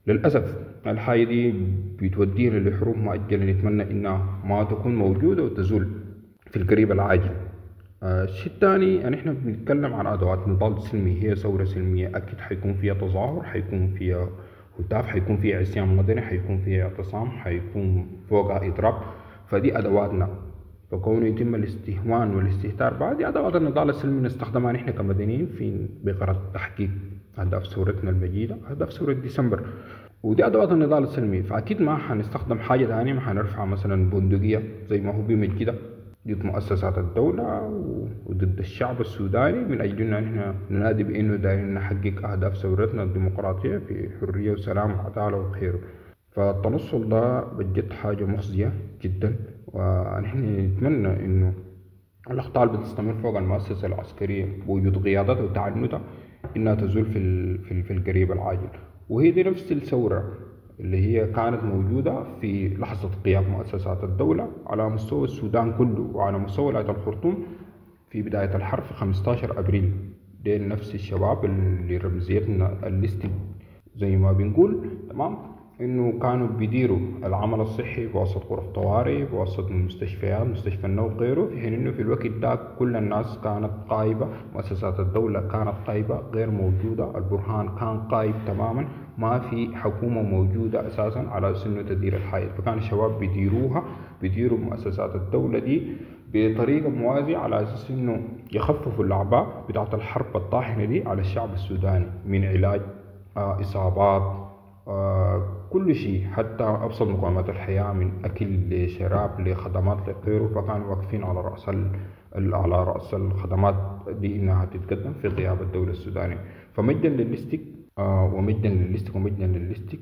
للأسف الحاجة دي بتودينا لحروب مؤجلة نتمنى إنها ما تكون موجودة وتزول في القريب العاجل. آه، الشيء الثاني أن إحنا بنتكلم عن أدوات نضال سلمي، هي ثورة سلمية أكيد حيكون فيها تظاهر، حيكون فيها هتاف، حيكون فيها عصيان مدني، حيكون فيها اعتصام، حيكون فوقها إضراب. فدي أدواتنا، فكون يتم الاستهوان والاستهتار بعد دي أدوات النضال السلمي نستخدمها نحن كمدنيين في بغرض تحقيق أهداف ثورتنا المجيدة، أهداف ثورة ديسمبر، ودي أدوات النضال السلمي. فأكيد ما حنستخدم حاجة ثانية، ما حنرفع مثلا بندقية زي ما هو بيمت كده ضد مؤسسات الدولة وضد الشعب السوداني من أجل أن نحن ننادي بأنه دايرين نحقق أهداف ثورتنا الديمقراطية في حرية وسلام وعدالة وخير. فالتنصل ده بجد حاجة مخزية جدا، ونحن نتمنى إنه الأخطاء اللي بتستمر فوق المؤسسة العسكرية بوجود قيادتها وتعنتها إنها تزول في في في القريب العاجل. وهي دي نفس الثورة اللي هي كانت موجودة في لحظة قيام مؤسسات الدولة على مستوى السودان كله وعلى مستوى ولاية الخرطوم في بداية الحرب في خمسة عشر أبريل. دي نفس الشباب اللي رمزيتنا الليستي زي ما بنقول، تمام، إنه كانوا بيديروا العمل الصحي بواسطة غرف طوارئ، بواسطة المستشفيات، مستشفى النوم وغيره، في حين إنه في الوقت ده كل الناس كانت غايبة، مؤسسات الدولة كانت غايبة غير موجودة، البرهان كان غايب تماما، ما في حكومة موجودة أساسا على أساس إنه تدير الحياة. فكان الشباب بيديروها، بيديروا مؤسسات الدولة دي بطريقة موازية على أساس إنه يخففوا الأعباء بتاعت الحرب الطاحنة دي على الشعب السوداني من علاج آه إصابات، آه كل شيء، حتى أبسط مقومات الحياة من أكل لشراب لخدمات لغيره. فكانوا واقفين على رأس على رأس الخدمات دي إنها تتقدم في غياب الدولة السودانية. فمجدا للليستيك آه ومجدا للليستيك ومجدا للليستيك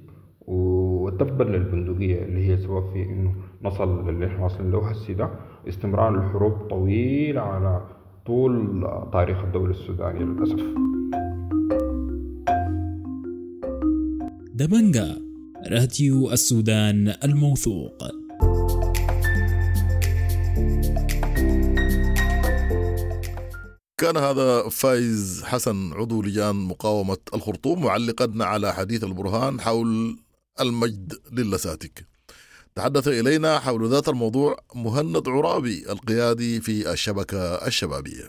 وتبا للبندقية اللي هي سبب في إنه نصل للي احنا واصلين له هسي ده، استمرار الحروب طويلة على طول تاريخ الدولة السودانية للأسف. دبنجا، راديو السودان الموثوق. كان هذا فايز حسن عضو لجان مقاومة الخرطوم معلقا على حديث البرهان حول المجد للساتك. تحدث إلينا حول ذات الموضوع مهند عرابي القيادي في الشبكة الشبابية.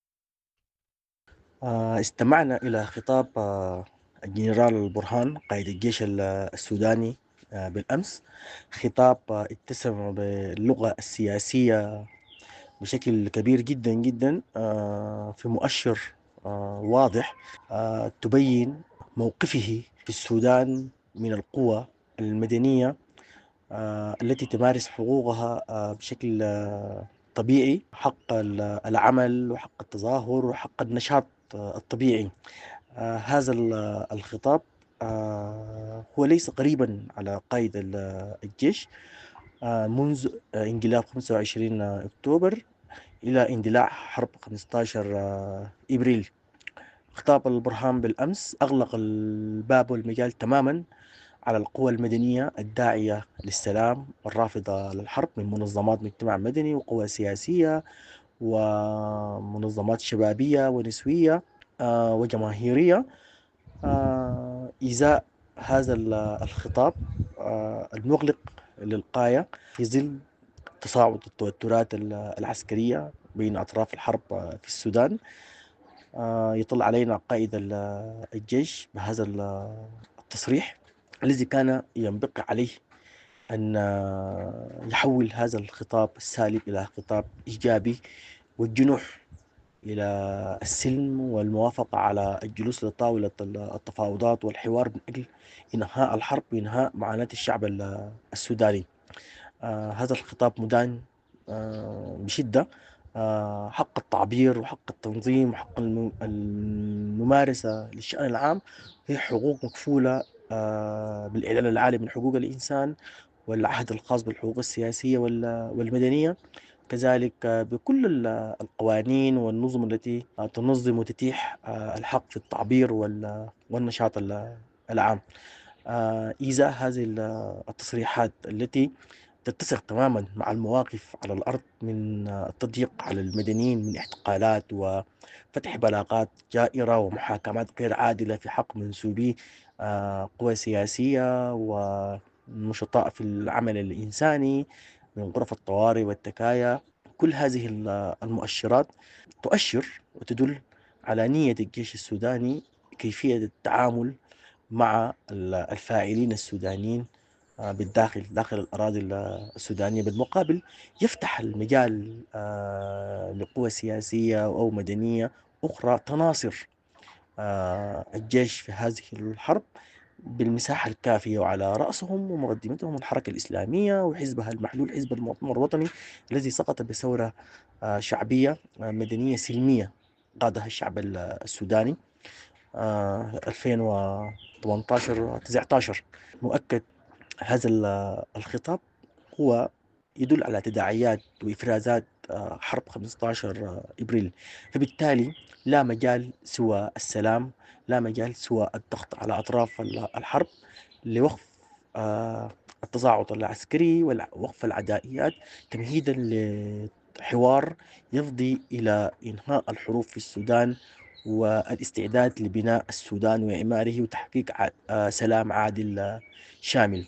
استمعنا إلى خطاب الجنرال البرهان قائد الجيش السوداني بالأمس، خطاب اتسم باللغة السياسية بشكل كبير جدا جدا، في مؤشر واضح تبين موقفه في السودان من القوى المدنية التي تمارس حقوقها بشكل طبيعي، حق العمل وحق التظاهر وحق النشاط الطبيعي. هذا الخطاب هو ليس قريبا على قائد الجيش منذ انقلاب خمسة وعشرين أكتوبر إلى اندلاع حرب خمسة عشر إبريل. خطاب البرهان بالأمس أغلق الباب والمجال تماما على القوى المدنية الداعية للسلام والرافضة للحرب من منظمات مجتمع مدني وقوى سياسية ومنظمات شبابية ونسوية وجماهيرية، إزاء هذا الخطاب المغلق للغاية في ظل تصاعد التوترات العسكرية بين أطراف الحرب في السودان. يطلع علينا قائد الجيش بهذا التصريح الذي كان ينبقي عليه أن يحول هذا الخطاب السالب إلى خطاب إيجابي والجنوح إلى السلم والموافقة على الجلوس لطاولة التفاوضات والحوار من أجل إنهاء الحرب وإنهاء معاناة الشعب السوداني. آه هذا الخطاب مدان آه بشدة. آه حق التعبير وحق التنظيم وحق الممارسة للشأن العام هي حقوق مكفولة آه بالإعلان العالمي من حقوق الإنسان والعهد الخاص بالحقوق السياسية والمدنية، كذلك بكل القوانين والنظم التي تنظم وتتيح الحق في التعبير والنشاط العام. إزاء هذه التصريحات التي تتسق تماما مع المواقف على الأرض من التضييق على المدنيين من احتقالات وفتح بلاغات جائرة ومحاكمات غير عادلة في حق منسوبي آه، قوى سياسية ونشطاء في العمل الإنساني من غرف الطوارئ والتكايا. كل هذه المؤشرات تؤشر وتدل على نية الجيش السوداني كيفية التعامل مع الفاعلين السودانيين بالداخل داخل الأراضي السودانية. بالمقابل يفتح المجال لقوى سياسية أو مدنية أخرى تناصر الجيش في هذه الحرب بالمساحة الكافية، وعلى رأسهم ومقدمتهم الحركة الإسلامية وحزبها المحلول حزب المؤتمر الوطني الذي سقط بثورة شعبية مدنية سلمية قادها الشعب السوداني ألفين وثمانية عشر تسعة عشر. مؤكد هذا الخطاب هو يدل على تداعيات وإفرازات حرب خمسة عشر إبريل، فبالتالي لا مجال سوى السلام، لا مجال سوى الضغط على أطراف الحرب لوقف التصاعد العسكري ووقف العدائيات تمهيدا لحوار يفضي إلى إنهاء الحروب في السودان والاستعداد لبناء السودان وإعماره وتحقيق سلام عادل شامل.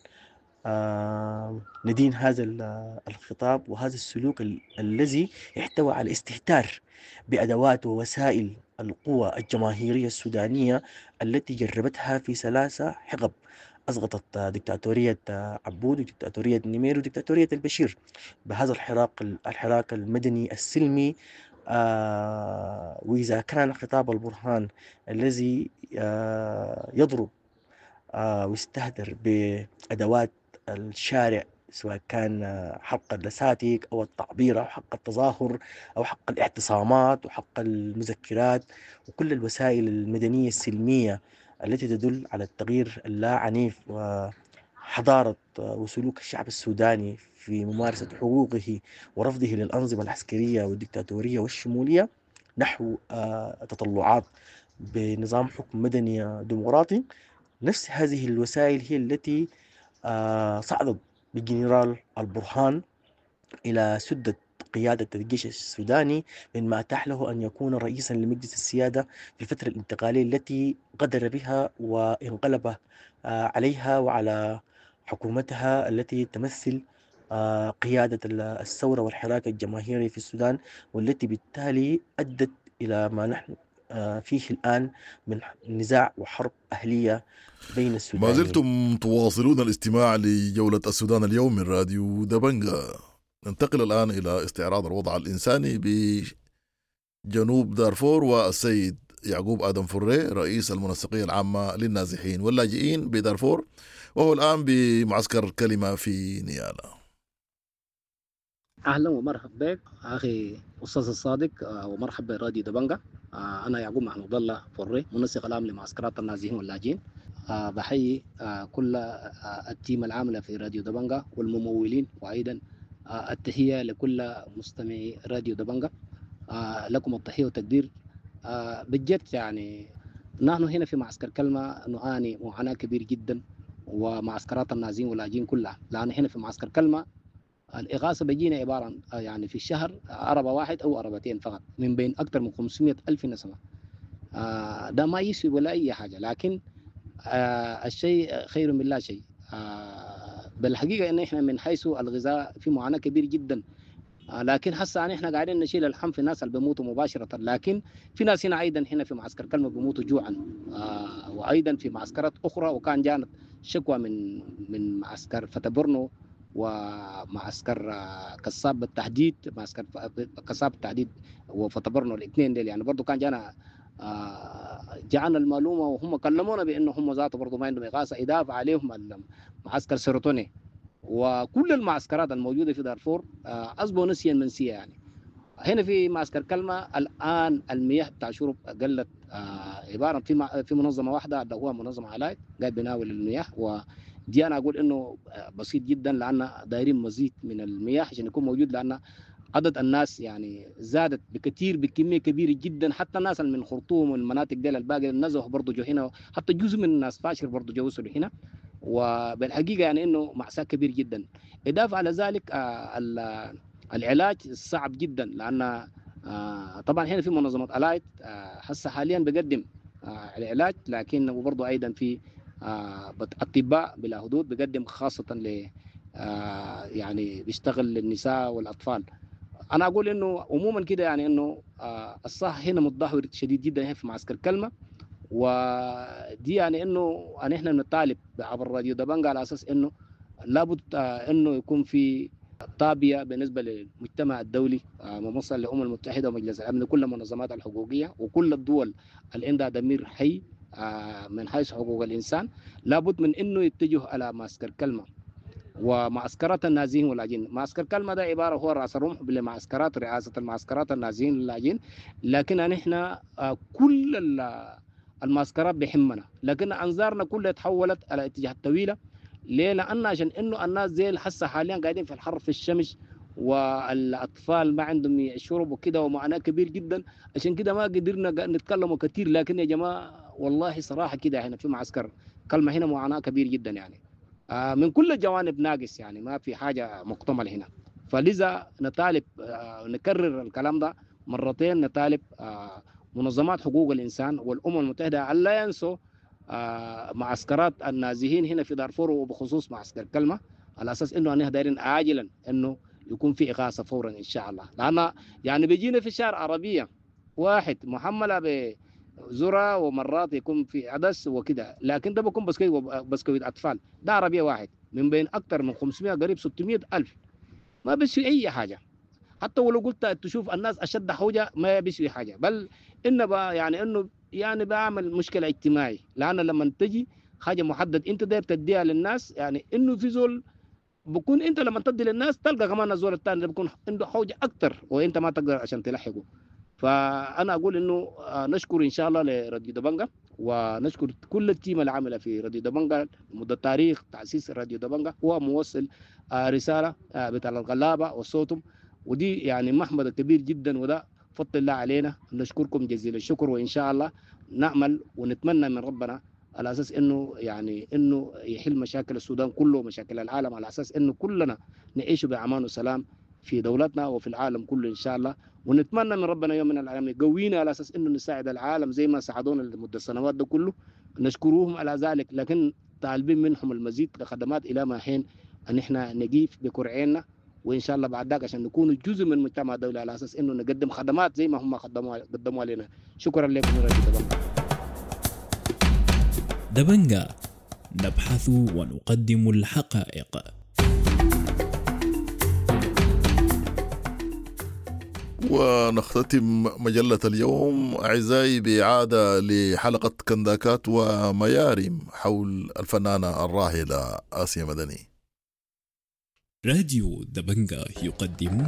آه ندين هذا الخطاب وهذا السلوك الذي يحتوي على استهتار بأدوات ووسائل القوى الجماهيرية السودانية التي جربتها في ثلاثة حقب أسقطت دكتاتورية عبود ودكتاتورية نمير ودكتاتورية البشير بهذا الحراك الحراك المدني السلمي. آه وإذا كان خطاب البرهان الذي آه يضرب آه ويستهدر بأدوات الشارع سواء كان حق اللساتك أو التعبير أو حق التظاهر أو حق الاعتصامات وحق المذكرات وكل الوسائل المدنية السلمية التي تدل على التغيير اللا عنيف وحضارة وسلوك الشعب السوداني في ممارسة حقوقه ورفضه للأنظمة العسكرية والدكتاتورية والشمولية نحو تطلعات بنظام حكم مدني ديمقراطي. نفس هذه الوسائل هي التي صعدت بالجنرال البرهان إلى سدة قيادة الجيش السوداني مما أتاح له أن يكون رئيسا لمجلس السيادة في الفترة الانتقالية التي قدر بها وانقلب عليها وعلى حكومتها التي تمثل قيادة الثورة والحراك الجماهيري في السودان، والتي بالتالي أدت إلى ما نحن فيه الآن من نزاع وحرب أهلية بين السودانيين. ما زلتم تواصلون الاستماع لجولة السودان اليوم من راديو دبنجة. ننتقل الآن إلى استعراض الوضع الإنساني بجنوب دارفور والسيد يعقوب آدم فري رئيس المنسقية العامة للنازحين واللاجئين بدارفور، وهو الآن بمعسكر كلمة في نيالا. اهلا ومرحبا بك اخي استاذ الصادق ومرحبا براديو دبنجة. انا يعقوب محمود الله فري منسق العام لمعسكرات النازحين واللاجئين. بحيي كل التيم العامله في راديو دبنجة والممولين، وايضا التحيه لكل مستمعي راديو دبنجة. لكم التحيه والتقدير. بجد يعني نحن هنا في معسكر كلمة نعاني معاناة كبير جدا، ومعسكرات النازحين واللاجئين كلها، لأن هنا في معسكر كلمة الإغاثة بيجينا عبارة عن يعني في الشهر عربة واحد أو عربتين فقط من بين أكثر من خمسمائة ألف نسمة. آه ده ما يسوي ولا أي حاجة، لكن آه الشيء خير من لا شيء. آه بالحقيقة إن إحنا من حيث الغذاء في معاناة كبير جدا، آه لكن هسه يعني إحنا قاعدين نشيل الحم في الناس اللي بيموتوا مباشرة، لكن في ناس هنا أيضا هنا في معسكر كلمة بيموتوا جوعا. آه وأيضا في معسكرات أخرى، وكان جانت شكوى من من معسكر فتبرنو ومعسكر كساب بالتحديد، معسكر كساب بالتحديد وفتبرنوا الاثنين ديل، يعني برضو كان جانا جانا المعلومه وهم كلمونا بانه هم ذاته برضو ما عندهم اغاثه، اضافه عليهم معسكر سيروتوني. وكل المعسكرات الموجوده في دارفور اصبحوا نسيا منسيه. يعني هنا في معسكر كلمه الان المياه بتاع شرب قلت، عباره في في منظمه واحده اللي هو منظمه علاج قاعد بيناول المياه، و دي أنا أقول إنه بسيط جدا لأن دايرين مزيد من المياه عشان يكون موجود، لأن عدد الناس يعني زادت بكثير بكمية كبيرة جدا. حتى الناس من خرطوم والمناطق دي الباقي نزحوا برضو جو هنا، حتى جزء من الناس فاشر برضو جو وصلوا هنا. وبالحقيقة يعني إنه مأساة كبير جدا. إضافة على ذلك العلاج صعب جدا، لأن طبعا هنا في منظمة ألايت هسه حاليا بقدم العلاج، لكن وبرضه أيضا في أطباء بلا حدود بقدم خاصة ل يعني بيشتغل للنساء والأطفال. أنا أقول إنه عموما كده يعني إنه الصحة هنا متدهور شديد جدا هنا في معسكر كلمة، ودي يعني إنه أن إحنا نطالب عبر راديو دبنجة على أساس إنه لابد إنه يكون في طابية بالنسبة للمجتمع الدولي ممثل للأمم المتحدة ومجلس الأمن، كل المنظمات الحقوقية وكل الدول اللي عندها ضمير حي من حيث حقوق الإنسان، لابد من إنه يتجه على معسكر كلمة ومعسكرات النازيين واللاجئين. معسكر كلمة ده عبارة هو رأس الرمح لمعسكرات رئاسة المعسكرات النازيين واللاجئين، لكن نحن كل المعسكرات بحمنا، لكن أنظارنا كلها تحولت على اتجاه الطويلة. ليه؟ لأن عشان إنه الناس زي الحسة حاليا قاعدين في الحر في الشمس، والأطفال ما عندهم يشربوا كده ومعاناة كبير جدا، عشان كده ما قدرنا نتكلموا كتير. لكن يا جماعة والله صراحة كده هنا في معسكر كلمة هنا معاناة كبير جدا، يعني من كل الجوانب ناقص، يعني ما في حاجة مكتمل هنا. فلذا نطالب نكرر الكلام ده مرتين، نطالب منظمات حقوق الإنسان والأمم المتحدة ألا ينسوا معسكرات النازحين هنا في دارفور، وبخصوص معسكر كلمة، على أساس إنه أنا دايرين عاجلا إنه يكون في إغاثة فورا إن شاء الله. لأن يعني بيجينا في الشارع عربية واحد محملة بذرة ومرات يكون في عدس وكده، لكن ده بيكون بسكويت بسكويت أطفال، ده عربية واحد من بين أكثر من خمسمائة قريب ستمائة ألف، ما بيسوي أي حاجة. حتى ولو قلت تشوف الناس أشد حوجة ما بيسوي حاجة، بل إنه يعني إنه يعني بعمل مشكلة اجتماعي. لأن لما تجي حاجة محدد أنت داير تديها للناس، يعني إنه في زول بكون أنت لما تدي للناس تلقى كمان الزول الثاني بكون عنده حوجة أكتر وأنت ما تقدر عشان تلحقه. فأنا أقول إنه نشكر إن شاء الله لراديو دبنجة، ونشكر كل التيم العاملة في راديو دبنجة منذ تاريخ تأسيس راديو دبنجة، هو موصل رسالة بتاع الغلابة وصوتهم، ودي يعني محمد كبير جدا، وده فضل الله علينا. نشكركم جزيل الشكر، وإن شاء الله نعمل ونتمنى من ربنا على أساس إنه يعني إنه يحل مشاكل السودان كله ومشاكل العالم، على أساس إنه كلنا نعيش بأمان وسلام في دولتنا وفي العالم كله إن شاء الله. ونتمنى من ربنا يوم من الأيام يقوينا على أساس إنه نساعد العالم زي ما ساعدونا لمدة السنوات ده كله، نشكروهم على ذلك، لكن طالبين منهم المزيد لخدمات إلى ما حين أن إحنا نجيف بكرعيننا، وإن شاء الله بعد ذاك عشان نكون جزء من مجتمع الدولة على أساس إنه نقدم خدمات زي ما هم قدموا قدموا لنا. شكرا لكم يا راديو دبنجة. دبنجة نبحث ونقدم الحقائق. ونختتم مجلة اليوم أعزائي بإعادة لحلقة كنداكات وميارم حول الفنانة الراحلة آسيا مدني. راديو دبنجة يقدم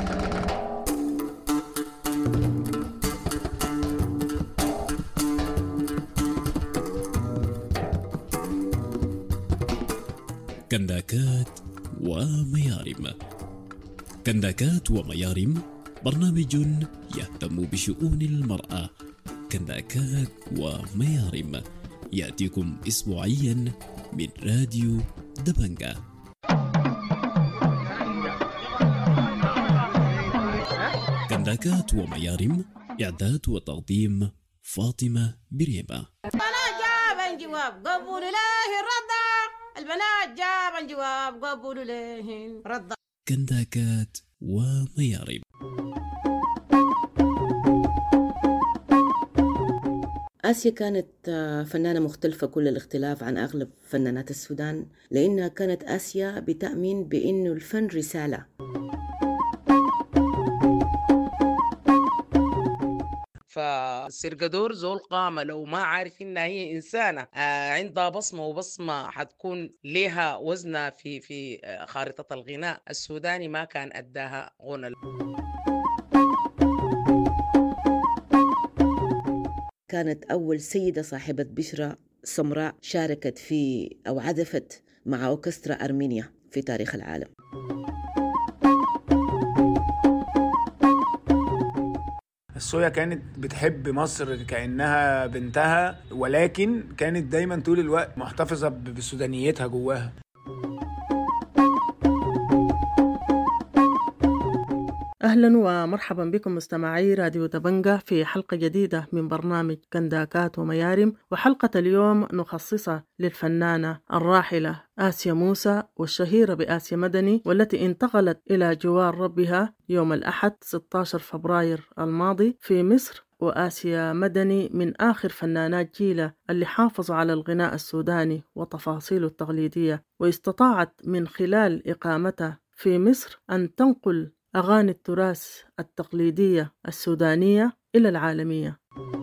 كنداكات وميارم. كنداكات وميارم برنامج يهتم بشؤون المرأة. كنداكات وميارم يأتيكم أسبوعيا من راديو دبنجة. كنداكات وميارم إعداد وتقديم فاطمة بريمة. البنات جاب الجواب قبول له الرضا، البنات جاب الجواب قبول له الرضا. كنداكات وميارم. آسيا كانت فنانة مختلفة كل الاختلاف عن أغلب فنانات السودان، لأنها كانت آسيا بتأمين بأنه الفن رسالة. فسيرجادور زول قامة لو ما عارف إنها هي إنسانة عندها بصمة، وبصمة حتكون لها وزنها في في خارطة الغناء السوداني، ما كان أداها غنى. كانت أول سيدة صاحبة بشرة سمراء شاركت في أو عزفت مع أوركسترا أرمينيا في تاريخ العالم. السويا كانت بتحب مصر كأنها بنتها، ولكن كانت دايما طول الوقت محتفظة بسودانيتها جواها. أهلا ومرحبا بكم مستمعي راديو دبنجة في حلقة جديدة من برنامج كنداكات وميارم، وحلقة اليوم نخصصها للفنانة الراحلة آسيا موسى والشهيرة بآسيا مدني، والتي انتقلت إلى جوار ربها يوم الأحد ستة عشر فبراير الماضي في مصر. وآسيا مدني من آخر فنانات جيلة اللي حافظوا على الغناء السوداني وتفاصيله التقليدية، واستطاعت من خلال إقامتها في مصر أن تنقل أغاني التراث التقليدية السودانية إلى العالمية.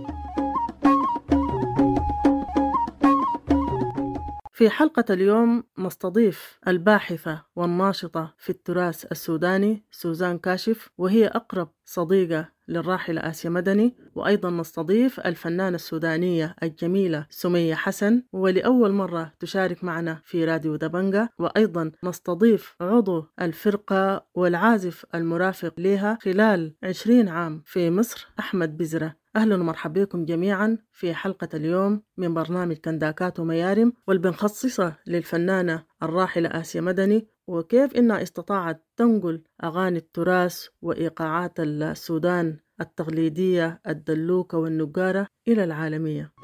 في حلقة اليوم نستضيف الباحثة والناشطة في التراث السوداني سوزان كاشف، وهي أقرب صديقة للراحلة آسيا مدني، وأيضا نستضيف الفنانة السودانية الجميلة سمية حسن، ولأول مرة تشارك معنا في راديو دبنجة. وأيضا نستضيف عضو الفرقة والعازف المرافق لها خلال عشرين عام في مصر أحمد بزرة. أهلا ومرحبا بكم جميعا في حلقة اليوم من برنامج كنداكات وميارم، والبنخصصة للفنانة الراحلة آسيا مدني، وكيف إنها استطاعت تنقل أغاني التراث وإيقاعات السودان التقليدية الدلوكة والنقارة إلى العالمية.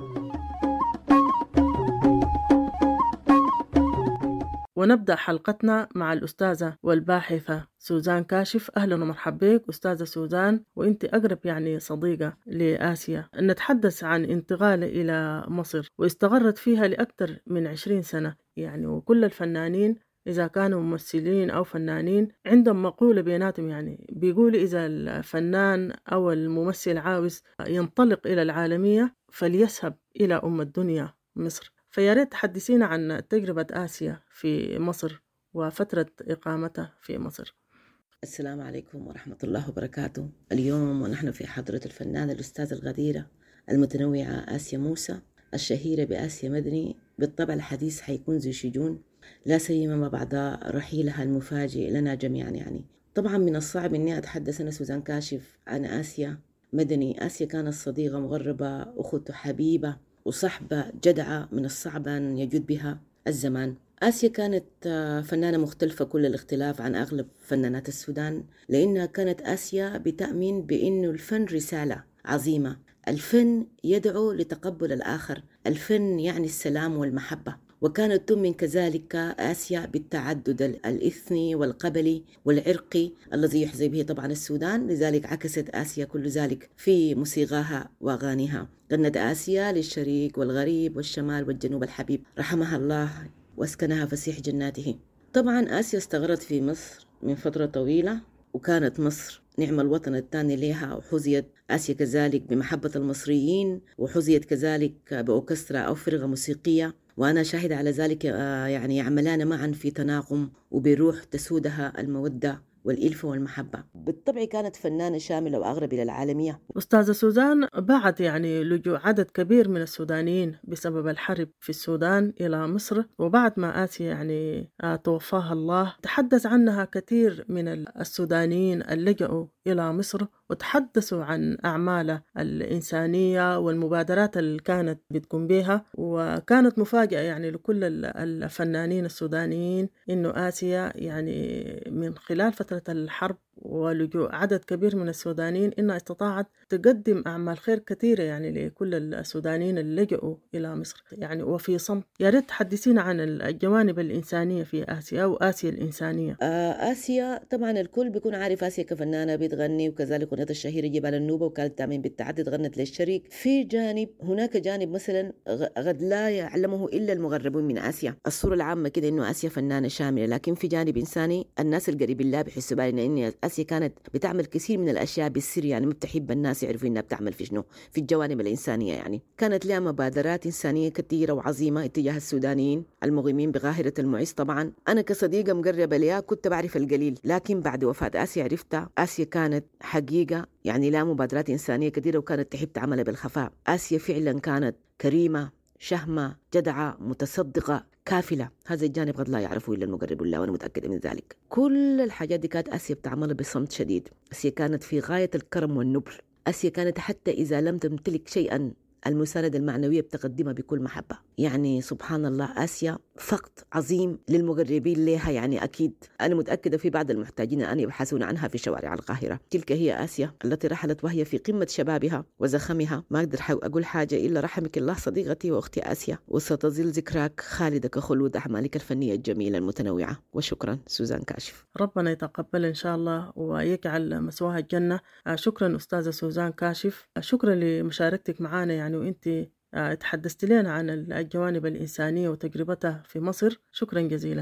ونبدأ حلقتنا مع الأستاذة والباحثة سوزان كاشف. أهلا ومرحبا بك أستاذة سوزان، وإنت أقرب يعني صديقة لآسيا. نتحدث عن انتقالة إلى مصر واستغرت فيها لأكثر من عشرين سنة يعني، وكل الفنانين إذا كانوا ممثلين أو فنانين عندهم مقولة بيناتهم، يعني بيقول إذا الفنان أو الممثل عاوز ينطلق إلى العالمية فليذهب إلى أم الدنيا مصر. فياريت تحدثينا عن تجربة آسيا في مصر وفترة إقامتها في مصر. السلام عليكم ورحمة الله وبركاته. اليوم ونحن في حضرة الفنانة الأستاذة الغديرة المتنوعة آسيا موسى الشهيرة بآسيا مدني. بالطبع الحديث حيكون ذي شجون، لا سيما ما بعد رحيلها المفاجئ لنا جميعا. يعني طبعا من الصعب أني أتحدث أنا سوزان كاشف عن آسيا مدني. آسيا كانت صديقة مغربة، أخت حبيبة وصحبة جدعة، من الصعب أن يجود بها الزمان. آسيا كانت فنانة مختلفة كل الاختلاف عن أغلب فنانات السودان، لأنها كانت آسيا بتأمين بأنه الفن رسالة عظيمة. الفن يدعو لتقبل الآخر، الفن يعني السلام والمحبة. وكانت تؤمن كذلك آسيا بالتعدد الإثني والقبلي والعرقي الذي يحظى به طبعا السودان، لذلك عكست آسيا كل ذلك في موسيقاها وأغانيها. غنت آسيا للشريك والغريب والشمال والجنوب الحبيب، رحمها الله واسكنها فسيح جناته. طبعا آسيا استغرت في مصر من فترة طويلة، وكانت مصر نعم الوطن الثاني لها، وحظيت آسيا كذلك بمحبة المصريين، وحظيت كذلك بأوركسترا أو فرقة موسيقية، وأنا شاهدة على ذلك. يعني يعملان معا في تناغم وبروح تسودها المودة والإلفة والمحبة. بالطبع كانت فنانة شاملة وأغرب إلى العالمية. أستاذة سوزان، بعد يعني لجوء عدد كبير من السودانيين بسبب الحرب في السودان إلى مصر، وبعد ما آسيا يعني توفاها الله، تحدث عنها كثير من السودانيين اللي لجأوا إلى مصر وتحدثوا عن أعمالها الإنسانية والمبادرات اللي كانت بتقوم بها. وكانت مفاجأة يعني لكل الفنانين السودانيين إنه آسيا يعني من خلال فترة الحرب ولجوء عدد كبير من السودانيين إنها استطاعت تقدم أعمال خير كثيرة يعني لكل السودانيين اللي لجأوا إلى مصر يعني وفي صمت. يا ريت تحدثينا عن الجوانب الإنسانية في آسيا وآسيا الإنسانية. آه آسيا طبعا الكل بيكون عارف آسيا كفنانة بتغني، وكذلك أغنيتها الشهيرة جبال النوبة، وكانت تأمين بالتعدد، غنت للشريك. في جانب هناك جانب مثلا قد لا يعلمه إلا المغربون من آسيا. الصورة العامة كده إنه آسيا فنانة شاملة، لكن في جانب إنساني الناس القريب الله بيحسوا بالنا إن آسيا كانت بتعمل كثير من الأشياء بالسر، يعني ما بتحب الناس يعرفوا إنها بتعمل في شنو في الجوانب الإنسانية. يعني كانت لها مبادرات إنسانية كثيرة وعظيمة اتجاه السودانيين المغيمين بغاهرة المعز. طبعا أنا كصديقة مقربة لها كنت بعرف القليل، لكن بعد وفاة آسيا عرفتها. آسيا كانت حقيقة يعني لها مبادرات إنسانية كثيرة، وكانت تحب تعملها بالخفاء. آسيا فعلا كانت كريمة، شهمة، جدعة، متصدقة، كافلة. هذا الجانب قد لا يعرفه إلا المقرب الله، وأنا متأكدة من ذلك. كل الحاجات دي كانت آسيا بتعملها بصمت شديد. آسيا كانت في غاية الكرم والنبل. آسيا كانت حتى إذا لم تمتلك شيئا المساندة المعنوية بتقدمها بكل محبة. يعني سبحان الله، آسيا فقد عظيم للمقربين لها. يعني أكيد أنا متأكدة في بعض المحتاجين أن يبحثون عنها في شوارع القاهرة. تلك هي آسيا التي رحلت وهي في قمة شبابها وزخمها. ما أقدر أقول حاجة إلا رحمك الله صديقتي وأختي آسيا، وستظل ذكراك خالدة كخلود أعمالك الفنية الجميلة المتنوعة. وشكرا سوزان كاشف. ربنا يتقبل إن شاء الله ويجعل مسواها الجنة. شكرا أستاذة سوزان كاشف، شكرا لمشاركتك معنا يعني وإنت تحدثت لنا عن الجوانب الإنسانية وتجربتها في مصر. شكرا جزيلا.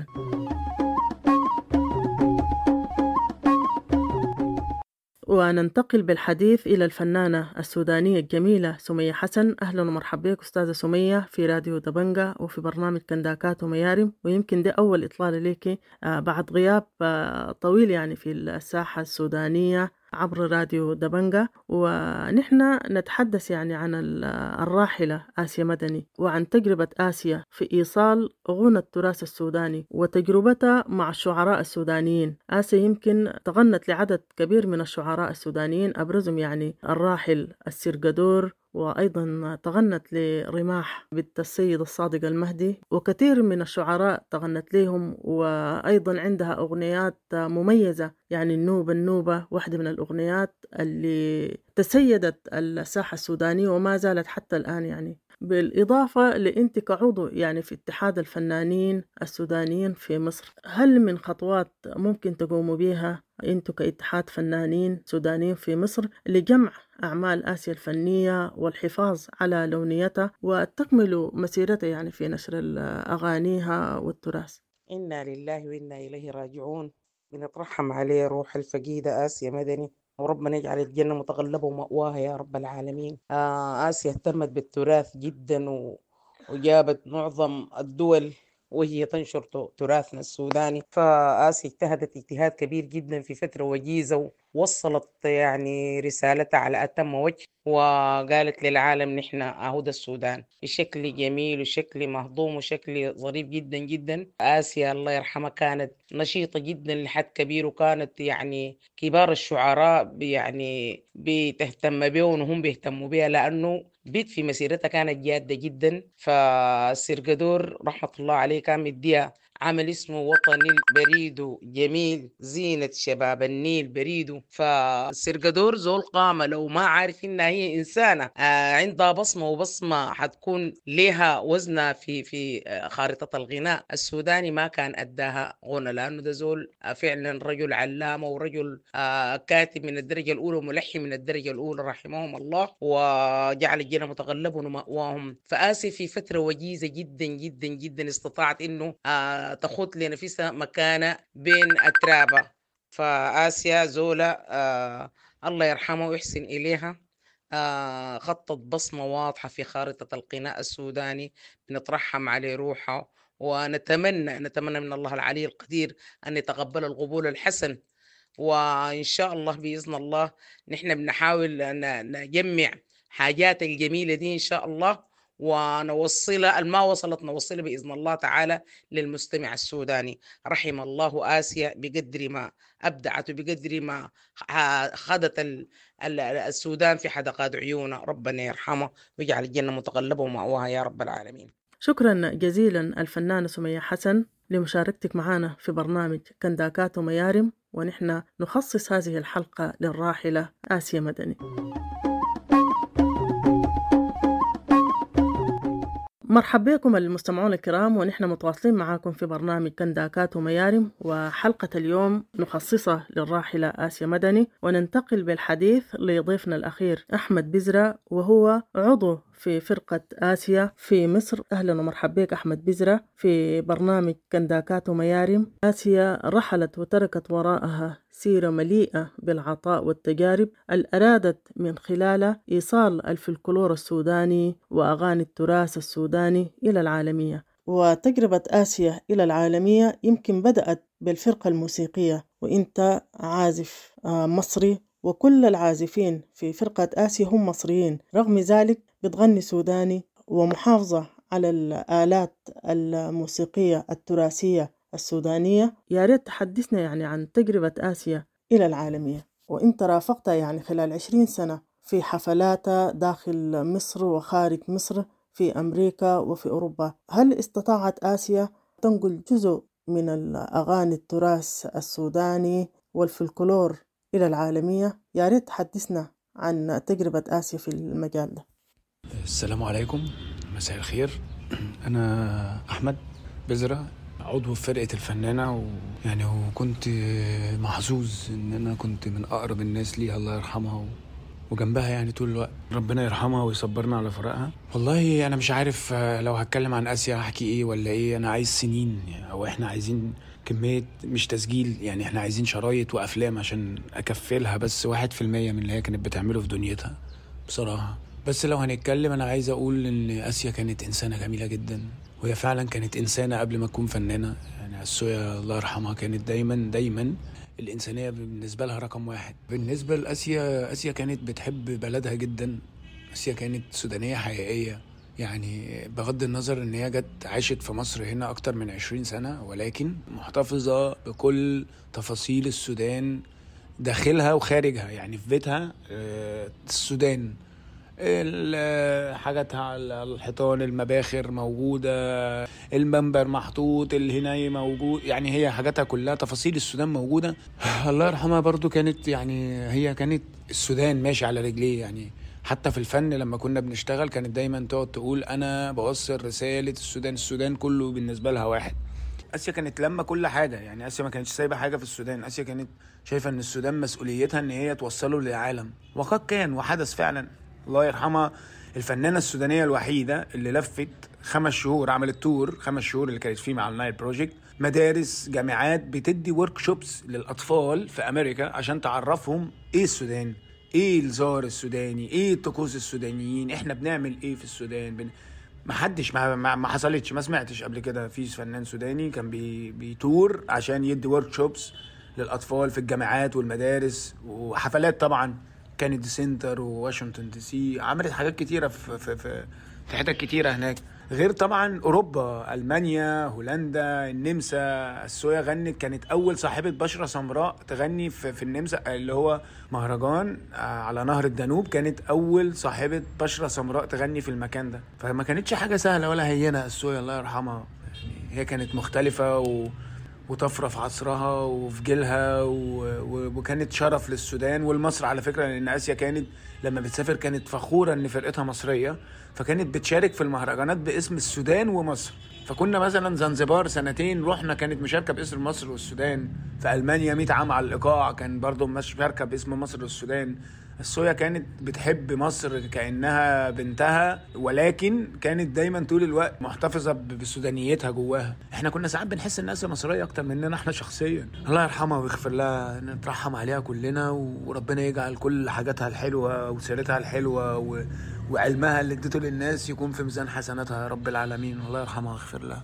وننتقل بالحديث إلى الفنانة السودانية الجميلة سمية حسن. أهلا ومرحبا بك أستاذة سمية في راديو دبنجة وفي برنامج كنداكات وميارم، ويمكن ده أول إطلالة لك بعد غياب طويل يعني في الساحة السودانية عبر راديو دبنجة. ونحن نتحدث يعني عن الراحلة آسيا مدني وعن تجربة آسيا في إيصال غنى التراث السوداني وتجربتها مع الشعراء السودانيين. آسيا يمكن تغنت لعدد كبير من الشعراء السودانيين، أبرزهم يعني الراحل السرقدور، وأيضا تغنت لرماح بنت السيد الصادق المهدي، وكثير من الشعراء تغنت لهم. وأيضا عندها أغنيات مميزة، يعني النوبة النوبة واحدة من الأغنيات اللي تسيدت الساحة السودانية وما زالت حتى الآن. يعني بالإضافة لأنت كعضو يعني في اتحاد الفنانين السودانيين في مصر، هل من خطوات ممكن تقوموا بها أنتوا كاتحاد فنانين سودانيين في مصر لجمع أعمال آسيا الفنية والحفاظ على لونيتها وتكملوا مسيرتها يعني في نشر أغانيها والتراث؟ إنا لله وإنا إليه راجعون. بنترحم عليه روح الفقيدة آسيا مدني، وربنا يجعل الجنة متغلبة ومأواها يا رب العالمين. آه آسيا اهتمت بالتراث جدا و... وجابت معظم الدول وهي تنشر تراثنا السوداني. فآسيا اجتهدت اجتهاد كبير جدا في فترة وجيزة، ووصلت يعني رسالتها على أتم وجه، وقالت للعالم نحن أهود السودان بشكل جميل وشكل مهضوم وشكل ظريف جدا جدا. آسيا الله يرحمها كانت نشيطة جدا لحد كبير، وكانت يعني كبار الشعراء يعني بتهتم بهم وهم بيهتموا بها، لأنه بيت في مسيرتها كانت جادة جدا. فالسرقدور رحمة الله عليه كان مديها عمل اسمه وطني البريد جميل زينة شباب النيل بريدو. فالسرقدور زول قامة لو ما عارف إنها هي إنسانة آه عندها بصمة، وبصمة حتكون لها وزنها في في خارطة الغناء السوداني، ما كان أداها غنى، لأنه ده زول فعلا رجل علامة ورجل آه كاتب من الدرجة الأولى وملحن من الدرجة الأولى رحمهم الله، وجعل الجنة متغلبهم ومأواهم. فآسي في فترة وجيزة جدا جدا جدا استطاعت إنه آه تخط لنفسها مكانة بين أترابة. فآسيا زولة آه الله يرحمه ويحسن إليها آه خطت بصمة واضحة في خارطة الغناء السوداني. بنترحم على روحه، ونتمنى نتمنى من الله العلي القدير أن يتقبل القبول الحسن. وإن شاء الله بإذن الله نحن بنحاول أن نجمع حاجات الجميلة دي إن شاء الله، ونوصلها الما وصلت نوصلها بإذن الله تعالى للمستمع السوداني. رحم الله آسيا بقدر ما أبدعت وبقدر ما خدت السودان في حدقات عيونها. ربنا يرحمه ويجعل الجنة متغلبة ومأواها يا رب العالمين. شكرا جزيلا الفنانة سمية حسن لمشاركتك معنا في برنامج كنداكات وميارم، ونحن نخصص هذه الحلقة للراحلة آسيا مدني. مرحبا بكم المستمعون الكرام، ونحن متواصلين معاكم في برنامج كنداكات وميارم، وحلقة اليوم نخصصها للراحلة آسيا مدني. وننتقل بالحديث لضيفنا الأخير أحمد بزرة، وهو عضو في فرقة آسيا في مصر. أهلا ومرحبا بك أحمد بزرة في برنامج كنداكات وميارم. آسيا رحلت وتركت وراءها سيرة مليئة بالعطاء والتجارب اللي أرادت من خلالها إيصال الفلكلور السوداني وأغاني التراث السوداني إلى العالمية. وتجربة آسيا إلى العالمية يمكن بدأت بالفرقة الموسيقية، وإنت عازف مصري، وكل العازفين في فرقة آسيا هم مصريين. رغم ذلك بتغني سوداني ومحافظة على الآلات الموسيقية التراثية السودانية. يا ريت تحدثنا يعني عن تجربة آسيا إلى العالمية، وإنت رافقتها يعني خلال عشرين سنة في حفلاتها داخل مصر وخارج مصر في أمريكا وفي أوروبا. هل استطاعت آسيا تنقل جزء من الأغاني التراث السوداني والفلكلور إلى العالمية؟ يا ريت تحدثنا عن تجربة آسيا في المجال ده. السلام عليكم، مساء الخير. أنا أحمد بزرة، عضو في فرقة الفنانة، ويعني وكنت محظوظ إن أنا كنت من أقرب الناس ليها الله يرحمها وجنبها يعني طول الوقت. ربنا يرحمها ويصبرنا على فراقها. والله أنا مش عارف لو هتكلم عن آسيا هحكي إيه ولا إيه. أنا عايز سنين، أو إحنا عايزين كمية مش تسجيل، يعني إحنا عايزين شرايط وأفلام عشان أكفلها بس واحد في المية من اللي هي كانت بتعمله في دنيتها بصراحة. بس لو هنتكلم أنا عايز أقول إن آسيا كانت إنسانة جميلة جدا، وهي فعلا كانت إنسانة قبل ما تكون فنانة. يعني السويا الله يرحمها كانت دايما دايما الإنسانية بالنسبة لها رقم واحد. بالنسبة لآسيا، آسيا كانت بتحب بلدها جدا. آسيا كانت سودانية حقيقية، يعني بغض النظر إن هي جت عاشت في مصر هنا أكتر من عشرين سنة، ولكن محتفظة بكل تفاصيل السودان داخلها وخارجها. يعني في بيتها السودان، حاجاتها على الحيطان، المباخر موجودة، المنبر محطوط، الهناي موجود، يعني هي حاجاتها كلها تفاصيل السودان موجودة. الله يرحمها برضو كانت يعني هي كانت السودان ماشي على رجليه. يعني حتى في الفن لما كنا بنشتغل كانت دايما تقعد تقول أنا بوصل رسالة السودان، السودان كله بالنسبة لها واحد. آسيا كانت لما كل حاجة، يعني آسيا ما كانتش سايبة حاجة في السودان. آسيا كانت شايفة أن السودان مسؤوليتها أن هي توصله للعالم، وقد كان وحدث فعلا. الله يرحمها الفنانة السودانية الوحيدة اللي لفت خمس شهور، عملت تور خمس شهور اللي كانت فيه مع النايل بروجيكت، مدارس جامعات بتدي ورك شوبس للأطفال في أمريكا عشان تعرفهم إيه السودان، إيه الزار السوداني، إيه الطقوس السودانيين، إحنا بنعمل إيه في السودان. بن... ما حدش ما, ما, ما حصلتش، ما سمعتش قبل كده في فنان سوداني كان بي... بيتور عشان يدي ورك شوبس للأطفال في الجامعات والمدارس، وحفلات طبعا كانت سنتر وواشنطن دي سي، عملت حاجات كتيرة في في في, في حتت كتيرة هناك، غير طبعا أوروبا، ألمانيا، هولندا، النمسا. السويا غنت، كانت أول صاحبة بشرة سمراء تغني في, في النمسا، اللي هو مهرجان على نهر الدانوب، كانت أول صاحبة بشرة سمراء تغني في المكان ده. فما كانتش حاجة سهلة ولا هينة السويا الله يرحمها. يعني هي كانت مختلفة و وطفرة في عصرها وفي جيلها، وكانت شرف للسودان والمصر على فكرة. لأن آسيا كانت لما بتسافر كانت فخورة أن فرقتها مصرية، فكانت بتشارك في المهرجانات باسم السودان ومصر. فكنا مثلا زنزبار سنتين رحنا كانت مشاركة باسم مصر والسودان. في ألمانيا مئة عام على الإيقاع كان برضو مشاركة باسم مصر والسودان. السويا كانت بتحب مصر كأنها بنتها، ولكن كانت دايما طول الوقت محتفظة بسودانيتها جواها. احنا كنا ساعات بنحس ان آسيا مصرية اكتر مننا احنا شخصيا. الله يرحمها ويغفر لها، نترحم عليها كلنا، وربنا يجعل كل حاجاتها الحلوة وسيرتها الحلوة و... وعلمها اللي اديته للناس يكون في ميزان حسناتها يا رب العالمين. الله يرحمها ويغفر لها.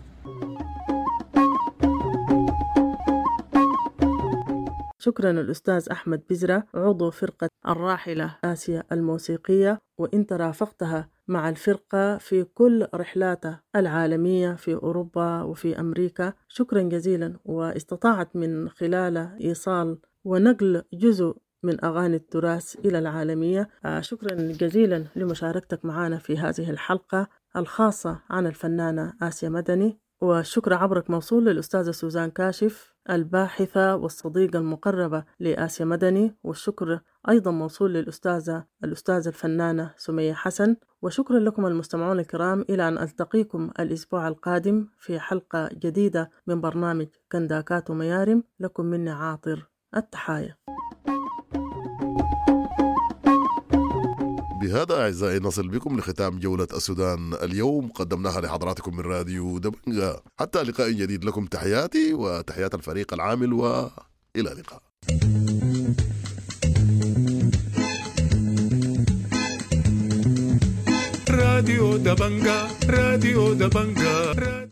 شكرا الأستاذ أحمد بزرة، عضو فرقة الراحلة آسيا الموسيقية، وإنت رافقتها مع الفرقة في كل رحلاتها العالمية في أوروبا وفي أمريكا. شكرا جزيلا، واستطاعت من خلال إيصال ونقل جزء من أغاني التراث إلى العالمية. شكرا جزيلا لمشاركتك معنا في هذه الحلقة الخاصة عن الفنانة آسيا مدني. والشكر عبرك موصول للأستاذة سوزان كاشف الباحثة والصديقة المقربة لآسيا مدني، والشكر أيضا موصول للأستاذة الأستاذة الفنانة سمية حسن. وشكرا لكم المستمعون الكرام، إلى أن ألتقيكم الأسبوع القادم في حلقة جديدة من برنامج كنداكات وميارم. لكم مني عاطر التحايا. بهذا أعزائي نصل بكم لختام جولة السودان اليوم، قدمناها لحضراتكم من راديو دبنجة. حتى لقاء جديد، لكم تحياتي وتحيات الفريق العامل، وإلى اللقاء. راديو دبنجة، راديو دبنجة.